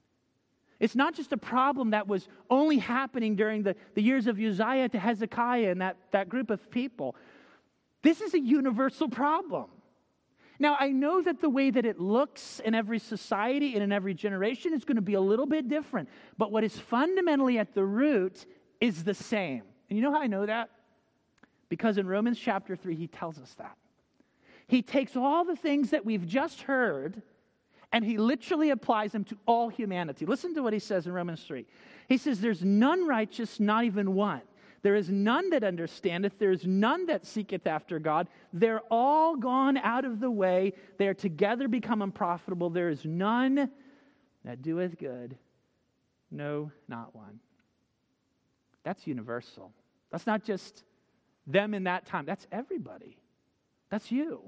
It's not just a problem that was only happening during the years of Uzziah to Hezekiah and that group of people. This is a universal problem. Now, I know that the way that it looks in every society and in every generation is going to be a little bit different. But what is fundamentally at the root is the same. And you know how I know that? Because in Romans chapter 3, he tells us that. He takes all the things that we've just heard and he literally applies them to all humanity. Listen to what he says in Romans 3. He says, there's none righteous, not even one. There is none that understandeth. There is none that seeketh after God. They're all gone out of the way. They are together become unprofitable. There is none that doeth good. No, not one. That's universal. That's not just them in that time. That's everybody. That's you.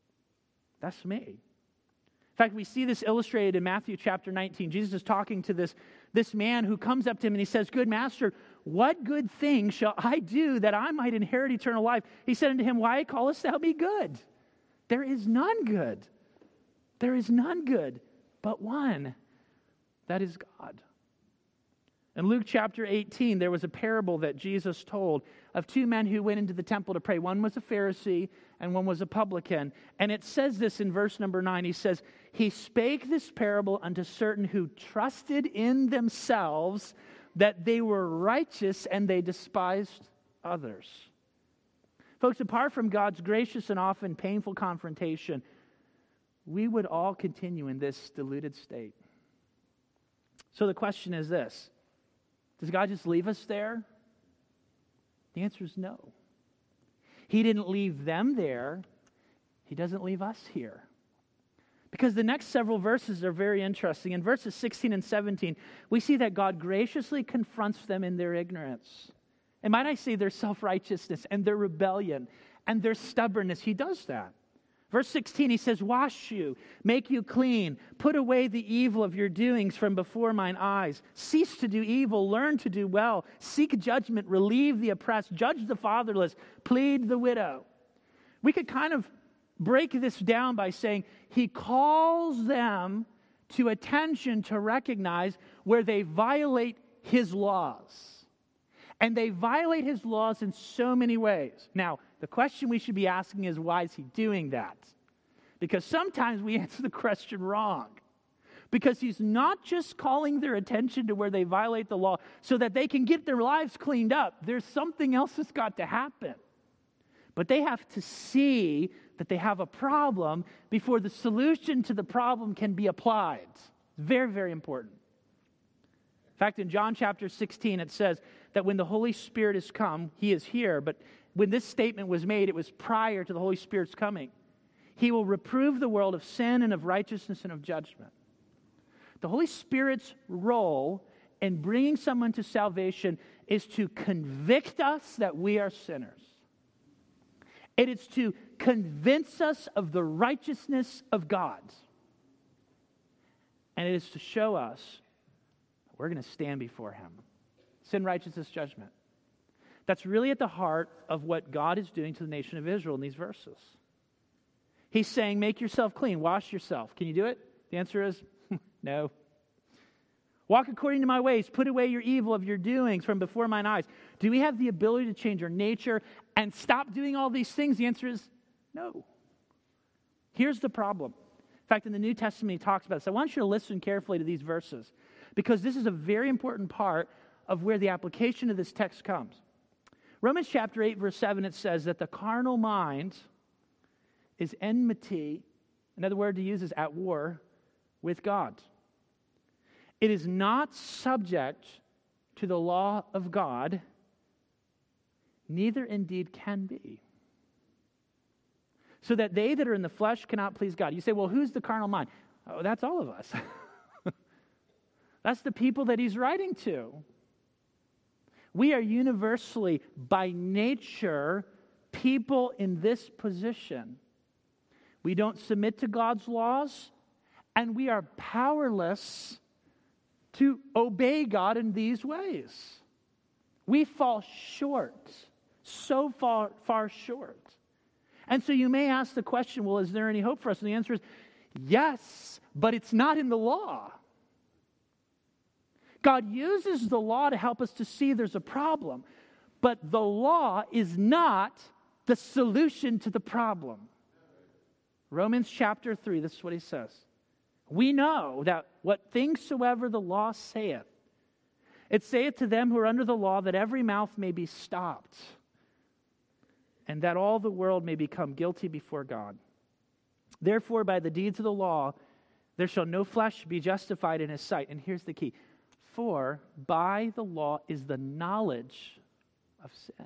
That's me. In fact, we see this illustrated in Matthew chapter 19. Jesus is talking to this man who comes up to him and he says, good master, what good thing shall I do that I might inherit eternal life? He said unto him, why callest thou me good? There is none good. There is none good but one, that is God. In Luke chapter 18, there was a parable that Jesus told of two men who went into the temple to pray. One was a Pharisee and one was a publican. And it says this in verse number 9. He says, he spake this parable unto certain who trusted in themselves that they were righteous and they despised others. Folks, apart from God's gracious and often painful confrontation, we would all continue in this deluded state. So the question is this. Does God just leave us there? The answer is no. He didn't leave them there. He doesn't leave us here. Because the next several verses are very interesting. In verses 16 and 17, we see that God graciously confronts them in their ignorance. And might I say their self-righteousness and their rebellion and their stubbornness. He does that. Verse 16, he says, wash you, make you clean, put away the evil of your doings from before mine eyes. Cease to do evil, learn to do well, seek judgment, relieve the oppressed, judge the fatherless, plead the widow. We could kind of break this down by saying he calls them to attention to recognize where they violate his laws. And they violate his laws in so many ways. Now, the question we should be asking is, why is he doing that? Because sometimes we answer the question wrong. Because he's not just calling their attention to where they violate the law so that they can get their lives cleaned up. There's something else that's got to happen. But they have to see that they have a problem before the solution to the problem can be applied. It's very, very important. In fact, in John chapter 16, it says that when the Holy Spirit is come, he is here, but when this statement was made, it was prior to the Holy Spirit's coming. He will reprove the world of sin and of righteousness and of judgment. The Holy Spirit's role in bringing someone to salvation is to convict us that we are sinners. It is to convince us of the righteousness of God. And it is to show us that we're going to stand before Him. Sin, righteousness, judgment. That's really at the heart of what God is doing to the nation of Israel in these verses. He's saying, make yourself clean, wash yourself. Can you do it? The answer is no. Walk according to my ways, put away your evil of your doings from before mine eyes. Do we have the ability to change our nature and stop doing all these things? The answer is no. Here's the problem. In fact, in the New Testament, he talks about this. I want you to listen carefully to these verses because this is a very important part of where the application of this text comes. Romans chapter 8, verse 7, it says that the carnal mind is enmity. Another word to use is at war with God. It is not subject to the law of God, neither indeed can be. So that they that are in the flesh cannot please God. You say, well, who's the carnal mind? Oh, that's all of us. That's the people that he's writing to. We are universally, by nature, people in this position. We don't submit to God's laws, and we are powerless to obey God in these ways. We fall short, so far short. And so you may ask the question, well, is there any hope for us? And the answer is yes, but it's not in the law. God uses the law to help us to see there's a problem, but the law is not the solution to the problem. Romans chapter 3, this is what he says. We know that what things soever the law saith, it saith to them who are under the law that every mouth may be stopped, and that all the world may become guilty before God. Therefore, by the deeds of the law, there shall no flesh be justified in his sight. And here's the key. For by the law is the knowledge of sin.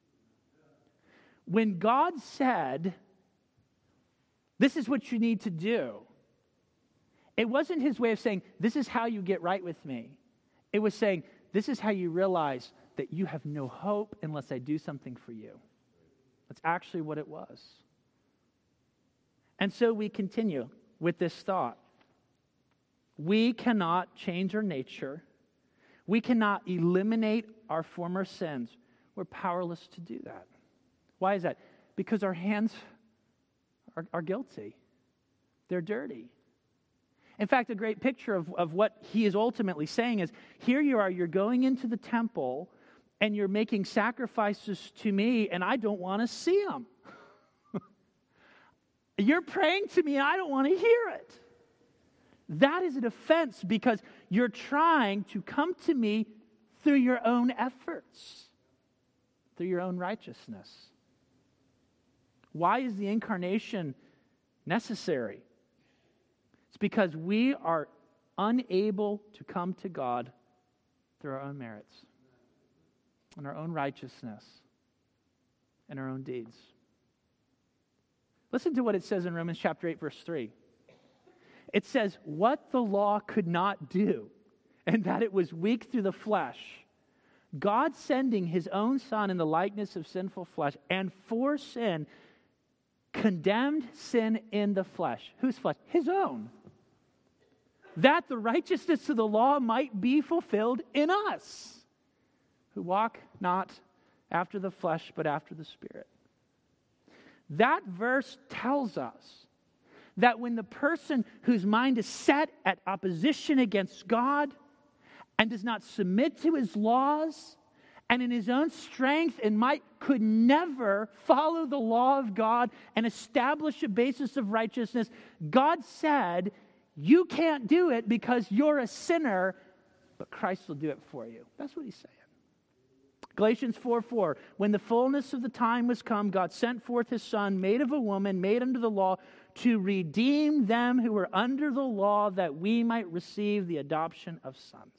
When God said, this is what you need to do, it wasn't his way of saying, this is how you get right with me. It was saying, this is how you realize that you have no hope unless I do something for you. That's actually what it was. And so we continue with this thought. We cannot change our nature. We cannot eliminate our former sins. We're powerless to do that. Why is that? Because our hands are guilty. They're dirty. In fact, a great picture of what he is ultimately saying is, here you are, you're going into the temple, and you're making sacrifices to me, and I don't want to see them. You're praying to me, and I don't want to hear it. That is an offense because you're trying to come to me through your own efforts, through your own righteousness. Why is the incarnation necessary? It's because we are unable to come to God through our own merits and our own righteousness and our own deeds. Listen to what it says in Romans chapter 8, verse 3. It says, what the law could not do, and that it was weak through the flesh, God sending his own Son in the likeness of sinful flesh, and for sin, condemned sin in the flesh. Whose flesh? His own. That the righteousness of the law might be fulfilled in us, who walk not after the flesh, but after the Spirit. That verse tells us that when the person whose mind is set at opposition against God and does not submit to his laws, and in his own strength and might could never follow the law of God and establish a basis of righteousness, God said, you can't do it because you're a sinner, but Christ will do it for you. That's what he's saying. Galatians 4:4, when the fullness of the time was come, God sent forth his Son, made of a woman, made under the law, to redeem them who were under the law, that we might receive the adoption of sons.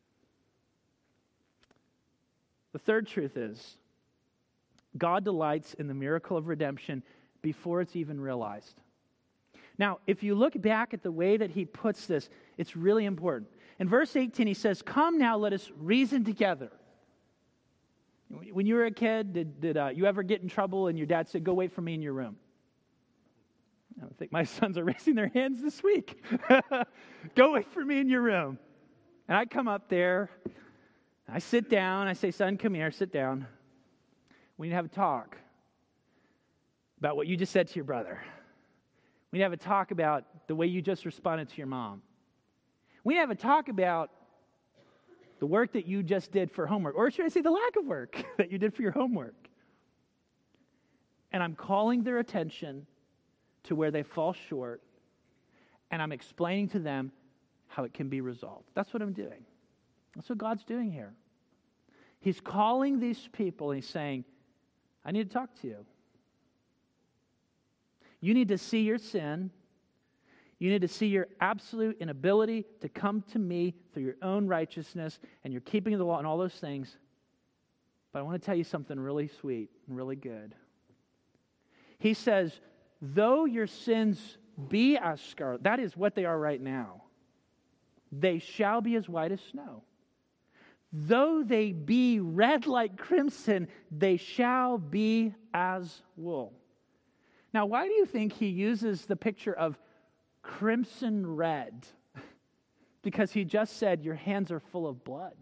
The third truth is, God delights in the miracle of redemption before it's even realized. Now, if you look back at the way that he puts this, it's really important. In verse 18, he says, "Come now, let us reason together." When you were a kid, did you ever get in trouble and your dad said, "Go wait for me in your room"? I think my sons are raising their hands this week. "Go wait for me in your room." And I come up there, I sit down, I say, "Son, come here, sit down. We need to have a talk about what you just said to your brother. We need to have a talk about the way you just responded to your mom. We need to have a talk about the work that you just did for homework." Or should I say the lack of work that you did for your homework. And I'm calling their attention to where they fall short, and I'm explaining to them how it can be resolved. That's what I'm doing. That's what God's doing here. He's calling these people, and he's saying, "I need to talk to you. You need to see your sin. You need to see your absolute inability to come to me through your own righteousness and your keeping of the law and all those things. But I want to tell you something really sweet and really good." He says, though your sins be as scarlet, that is what they are right now, they shall be as white as snow. Though they be red like crimson, they shall be as wool. Now, why do you think he uses the picture of crimson red? Because he just said your hands are full of blood.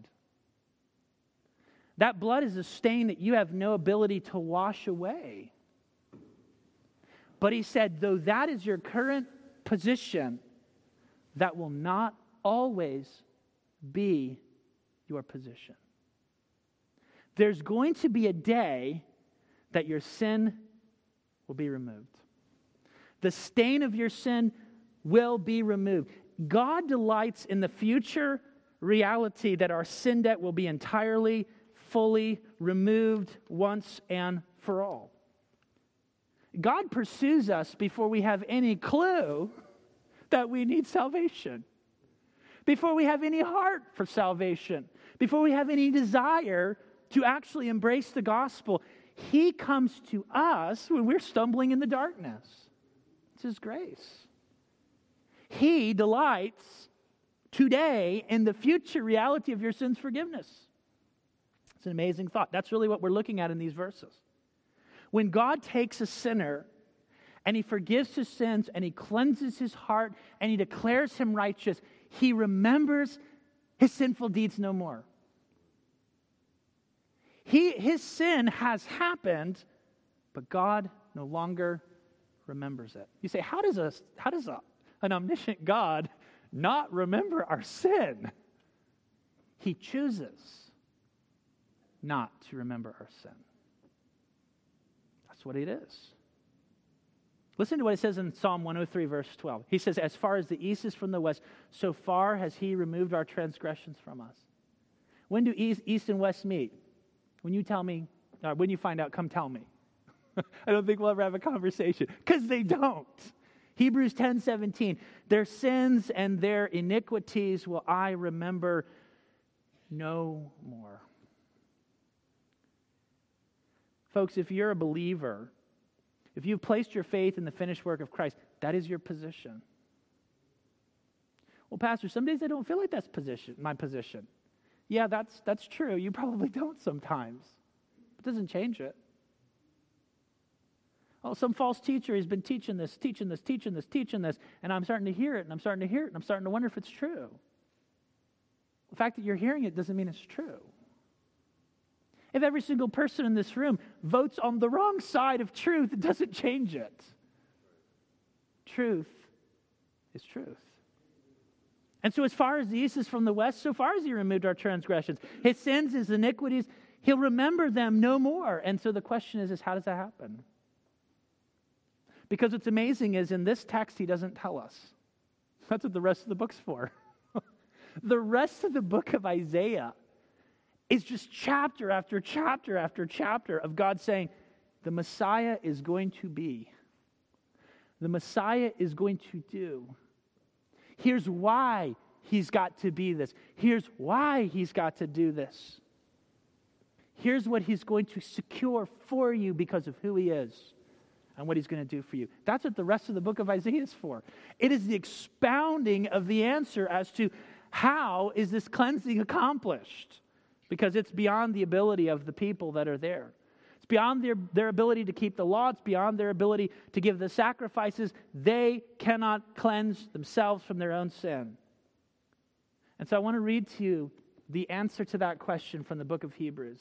That blood is a stain that you have no ability to wash away. But he said, though that is your current position, that will not always be your position. There's going to be a day that your sin will be removed. The stain of your sin will be removed. God delights in the future reality that our sin debt will be entirely, fully removed once and for all. God pursues us before we have any clue that we need salvation, before we have any heart for salvation, before we have any desire to actually embrace the gospel. He comes to us when we're stumbling in the darkness. It's His grace. He delights today in the future reality of your sin's forgiveness. It's an amazing thought. That's really what we're looking at in these verses. When God takes a sinner and He forgives his sins and He cleanses his heart and He declares him righteous, He remembers his sinful deeds no more. His sin has happened, but God no longer remembers it. You say, how does an omniscient God not remember our sin? He chooses not to remember our sin. That's what it is. Listen to what it says in Psalm 103, verse 12. He says, as far as the east is from the west, so far has He removed our transgressions from us. When do east and west meet? When you tell me, or when you find out, come tell me. I don't think we'll ever have a conversation, because they don't. Hebrews 10:17, their sins and their iniquities will I remember no more. Folks, if you're a believer, if you've placed your faith in the finished work of Christ, that is your position. Well, Pastor, some days I don't feel like that's my position. Yeah, that's true. You probably don't sometimes. It doesn't change it. Oh, some false teacher has been teaching this, and I'm starting to hear it, and I'm starting to wonder if it's true. The fact that you're hearing it doesn't mean it's true. If every single person in this room votes on the wrong side of truth, it doesn't change it. Truth is truth. And so as far as the east is from the west, so far as He removed our transgressions. His sins, His iniquities, He'll remember them no more. And so the question is how does that happen? Because what's amazing is in this text, He doesn't tell us. That's what the rest of the book's for. The rest of the book of Isaiah is just chapter after chapter after chapter of God saying, the Messiah is going to be. The Messiah is going to do. Here's why He's got to be this. Here's why He's got to do this. Here's what He's going to secure for you because of who He is and what he's going to do for you. That's what the rest of the book of Isaiah is for. It is the expounding of the answer as to how is this cleansing accomplished, because it's beyond the ability of the people that are there. It's beyond their ability to keep the law. It's beyond their ability to give the sacrifices. They cannot cleanse themselves from their own sin. And so I want to read to you the answer to that question from the book of Hebrews.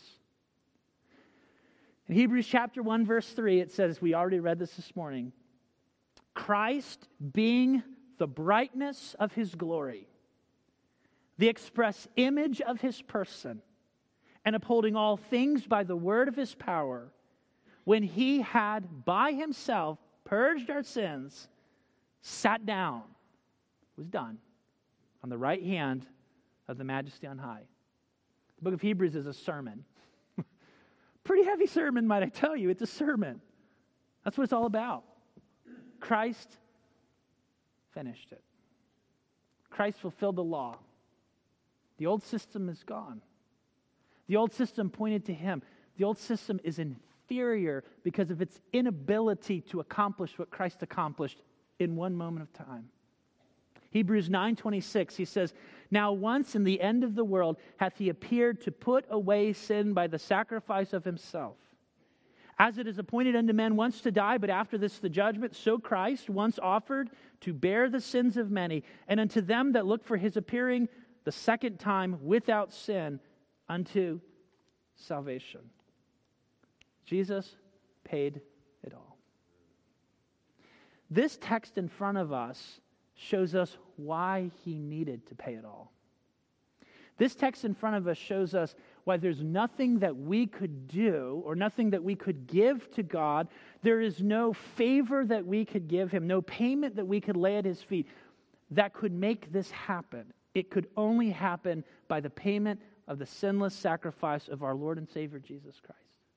In Hebrews chapter 1, verse 3, it says, we already read this morning, Christ being the brightness of his glory, the express image of his person, and upholding all things by the word of his power, when he had by himself purged our sins, sat down, was done, on the right hand of the Majesty on high. The book of Hebrews is a sermon. Pretty heavy sermon, might I tell you. It's a sermon. That's what it's all about. Christ finished it. Christ fulfilled the law. The old system is gone. The old system pointed to him. The old system is inferior because of its inability to accomplish what Christ accomplished in one moment of time. Hebrews 9:26, he says, now once in the end of the world hath he appeared to put away sin by the sacrifice of himself. As it is appointed unto men once to die, but after this the judgment, so Christ once offered to bear the sins of many, and unto them that look for his appearing the second time without sin unto salvation. Jesus paid it all. This text in front of us shows us why he needed to pay it all. This text in front of us shows us why there's nothing that we could do or nothing that we could give to God. There is no favor that we could give him, no payment that we could lay at his feet that could make this happen. It could only happen by the payment of the sinless sacrifice of our Lord and Savior Jesus Christ.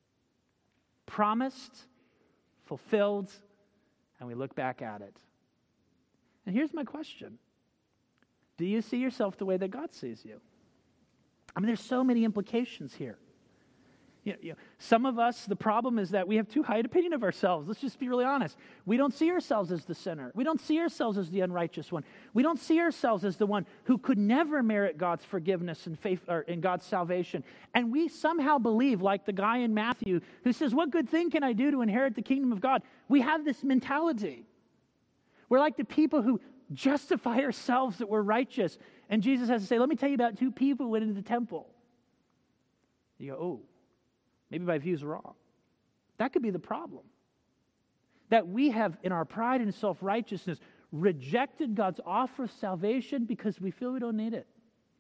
Promised, fulfilled, and we look back at it. And here's my question. Do you see yourself the way that God sees you? I mean, there's so many implications here. Some of us, the problem is that we have too high an opinion of ourselves. Let's just be really honest. We don't see ourselves as the sinner. We don't see ourselves as the unrighteous one. We don't see ourselves as the one who could never merit God's forgiveness and faith or in God's salvation. And we somehow believe, like the guy in Matthew who says, what good thing can I do to inherit the kingdom of God? We have this mentality. We're like the people who justify ourselves that we're righteous. And Jesus has to say, let me tell you about two people who went into the temple. You go, oh, maybe my view's wrong. That could be the problem. That we have, in our pride and self-righteousness, rejected God's offer of salvation because we feel we don't need it.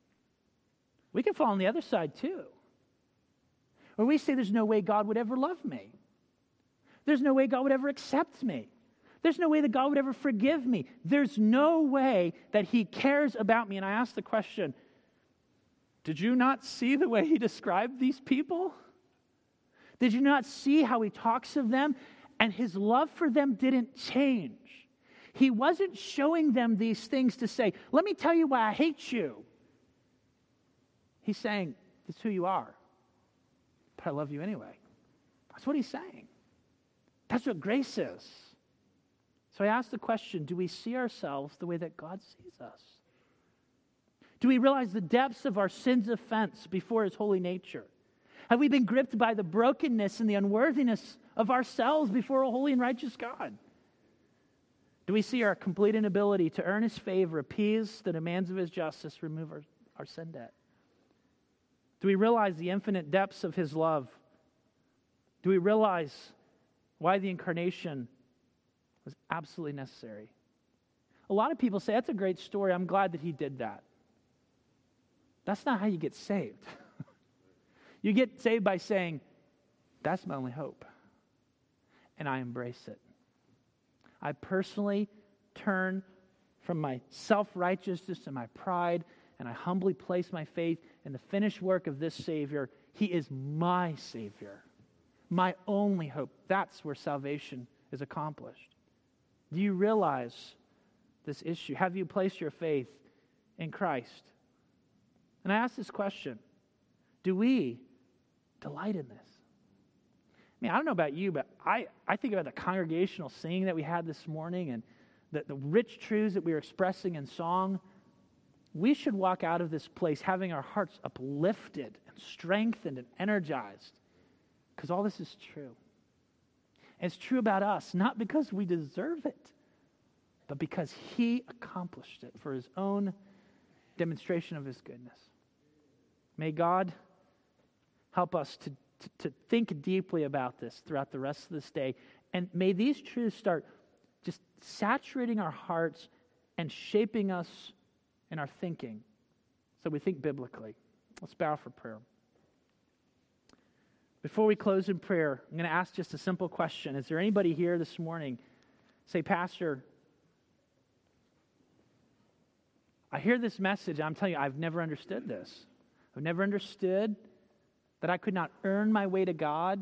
We can fall on the other side too. Or we say there's no way God would ever love me. There's no way God would ever accept me. There's no way that God would ever forgive me. There's no way that he cares about me. And I ask the question, did you not see the way he described these people? Did you not see how he talks of them? And his love for them didn't change. He wasn't showing them these things to say, let me tell you why I hate you. He's saying, this is who you are. But I love you anyway. That's what he's saying. That's what grace is. So I ask the question, do we see ourselves the way that God sees us? Do we realize the depths of our sin's offense before his holy nature? Have we been gripped by the brokenness and the unworthiness of ourselves before a holy and righteous God? Do we see our complete inability to earn his favor, appease the demands of his justice, remove our sin debt? Do we realize the infinite depths of his love? Do we realize why the incarnation was absolutely necessary? A lot of people say, that's a great story. I'm glad that he did that. That's not how you get saved. You get saved by saying, that's my only hope. And I embrace it. I personally turn from my self-righteousness and my pride, and I humbly place my faith in the finished work of this Savior. He is my Savior, my only hope. That's where salvation is accomplished. Do you realize this issue? Have you placed your faith in Christ? And I ask this question, do we delight in this? mean, I don't know about you, but I think about the congregational singing that we had this morning and the rich truths that we were expressing in song. We should walk out of this place having our hearts uplifted and strengthened and energized because all this is true. And it's true about us, not because we deserve it, but because He accomplished it for His own demonstration of His goodness. May God help us to think deeply about this throughout the rest of this day. And may these truths start just saturating our hearts and shaping us in our thinking so we think biblically. Let's bow for prayer. Before we close in prayer, I'm going to ask just a simple question. Is there anybody here this morning, say, Pastor, I hear this message, and I'm telling you, I've never understood this. I've never understood that I could not earn my way to God.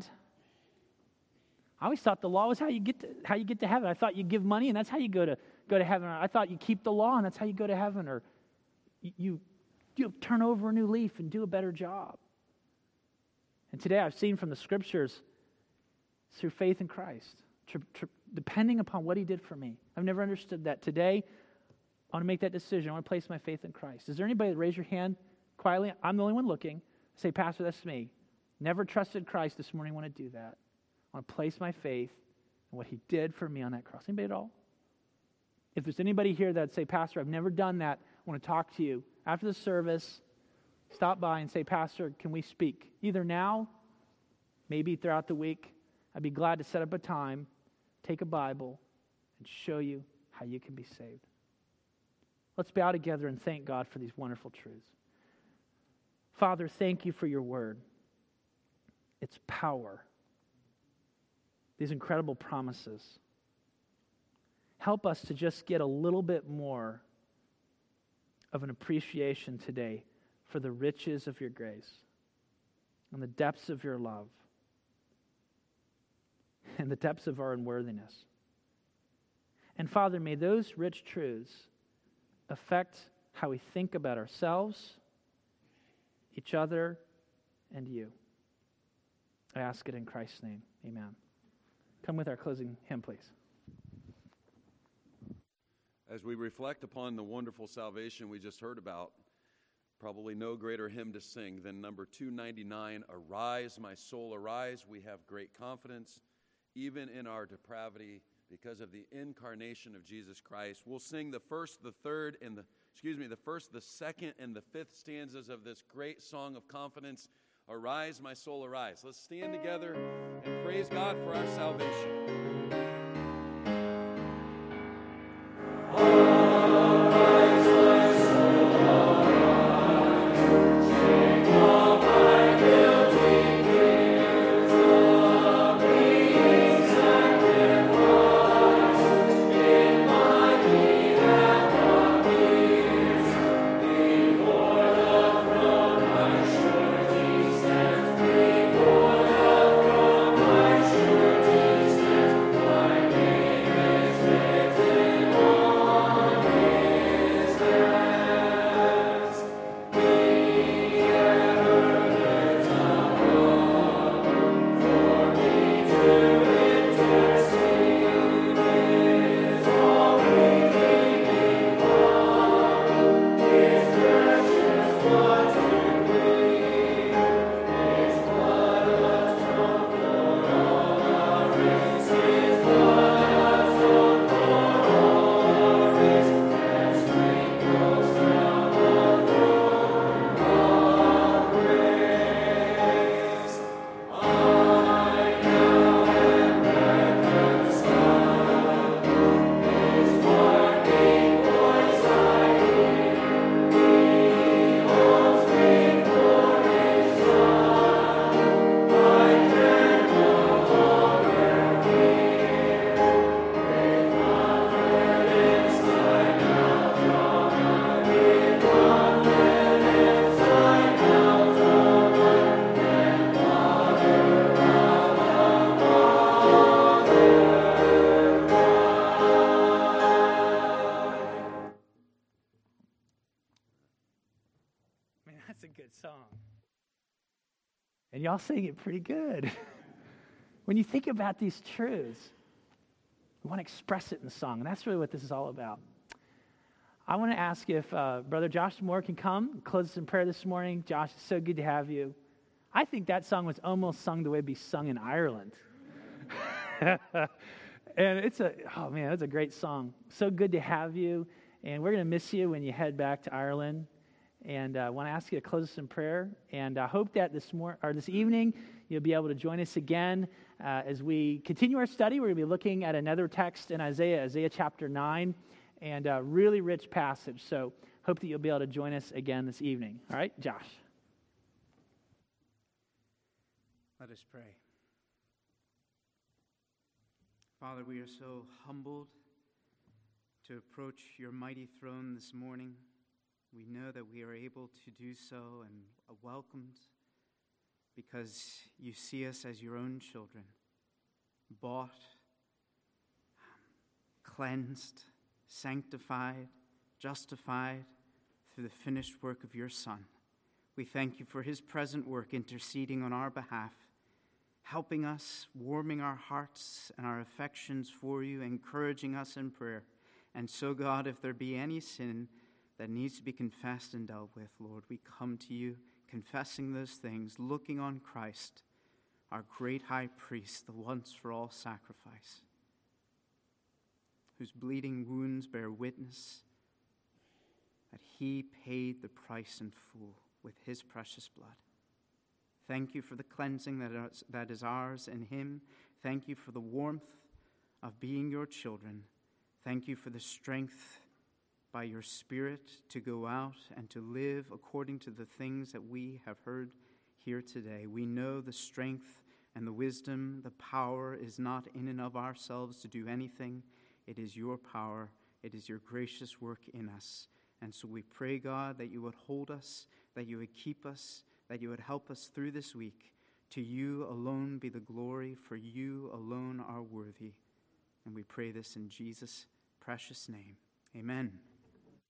I always thought the law was how you get to heaven. I thought you give money and that's how you go to heaven. Or I thought you keep the law and that's how you go to heaven. Or you turn over a new leaf and do a better job. And today I've seen from the Scriptures through faith in Christ, depending upon what He did for me. I've never understood that. Today, I want to make that decision. I want to place my faith in Christ. Is there anybody that raise your hand quietly? I'm the only one looking. Say, Pastor, that's me. Never trusted Christ this morning. I want to do that. I want to place my faith in what He did for me on that cross. Anybody at all? If there's anybody here that say, Pastor, I've never done that, I want to talk to you. After the service, stop by and say, Pastor, can we speak? Either now, maybe throughout the week. I'd be glad to set up a time, take a Bible, and show you how you can be saved. Let's bow together and thank God for these wonderful truths. Father, thank you for your word. Its power. These incredible promises. Help us to just get a little bit more of an appreciation today for the riches of your grace and the depths of your love and the depths of our unworthiness. And Father, may those rich truths affect how we think about ourselves, each other, and you. I ask it in Christ's name. Amen. Come with our closing hymn, please. As we reflect upon the wonderful salvation we just heard about, probably no greater hymn to sing than number 299, Arise, My Soul, Arise. We have great confidence, even in our depravity, because of the incarnation of Jesus Christ. We'll sing the first, the second, and the fifth stanzas of this great song of confidence, Arise, My Soul, Arise. Let's stand together and praise God for our salvation. That's a good song. And y'all sing it pretty good. when you think about these truths, we want to express it in the song, and that's really what this is all about. I want to ask if Brother Josh Moore can come and close us in prayer this morning. Josh, it's so good to have you. I think that song was almost sung the way it'd be sung in Ireland. And it's a great song. So good to have you, and we're going to miss you when you head back to Ireland. And I want to ask you to close us in prayer, and I hope that this evening you'll be able to join us again as we continue our study. We're going to be looking at another text in Isaiah chapter 9, and a really rich passage. So hope that you'll be able to join us again this evening. All right, Josh. Let us pray. Father, we are so humbled to approach your mighty throne this morning. We know that we are able to do so and are welcomed because you see us as your own children, bought, cleansed, sanctified, justified through the finished work of your Son. We thank you for his present work interceding on our behalf, helping us, warming our hearts and our affections for you, encouraging us in prayer. And so, God, if there be any sin that needs to be confessed and dealt with, Lord, we come to you confessing those things, looking on Christ, our great high priest, the once-for-all sacrifice, whose bleeding wounds bear witness that he paid the price in full with his precious blood. Thank you for the cleansing that is ours in him. Thank you for the warmth of being your children. Thank you for the strength by your Spirit to go out and to live according to the things that we have heard here today. We know the strength and the wisdom, the power is not in and of ourselves to do anything. It is your power. It is your gracious work in us. And so we pray, God, that you would hold us, that you would keep us, that you would help us through this week. To you alone be the glory, for you alone are worthy. And we pray this in Jesus' precious name. Amen.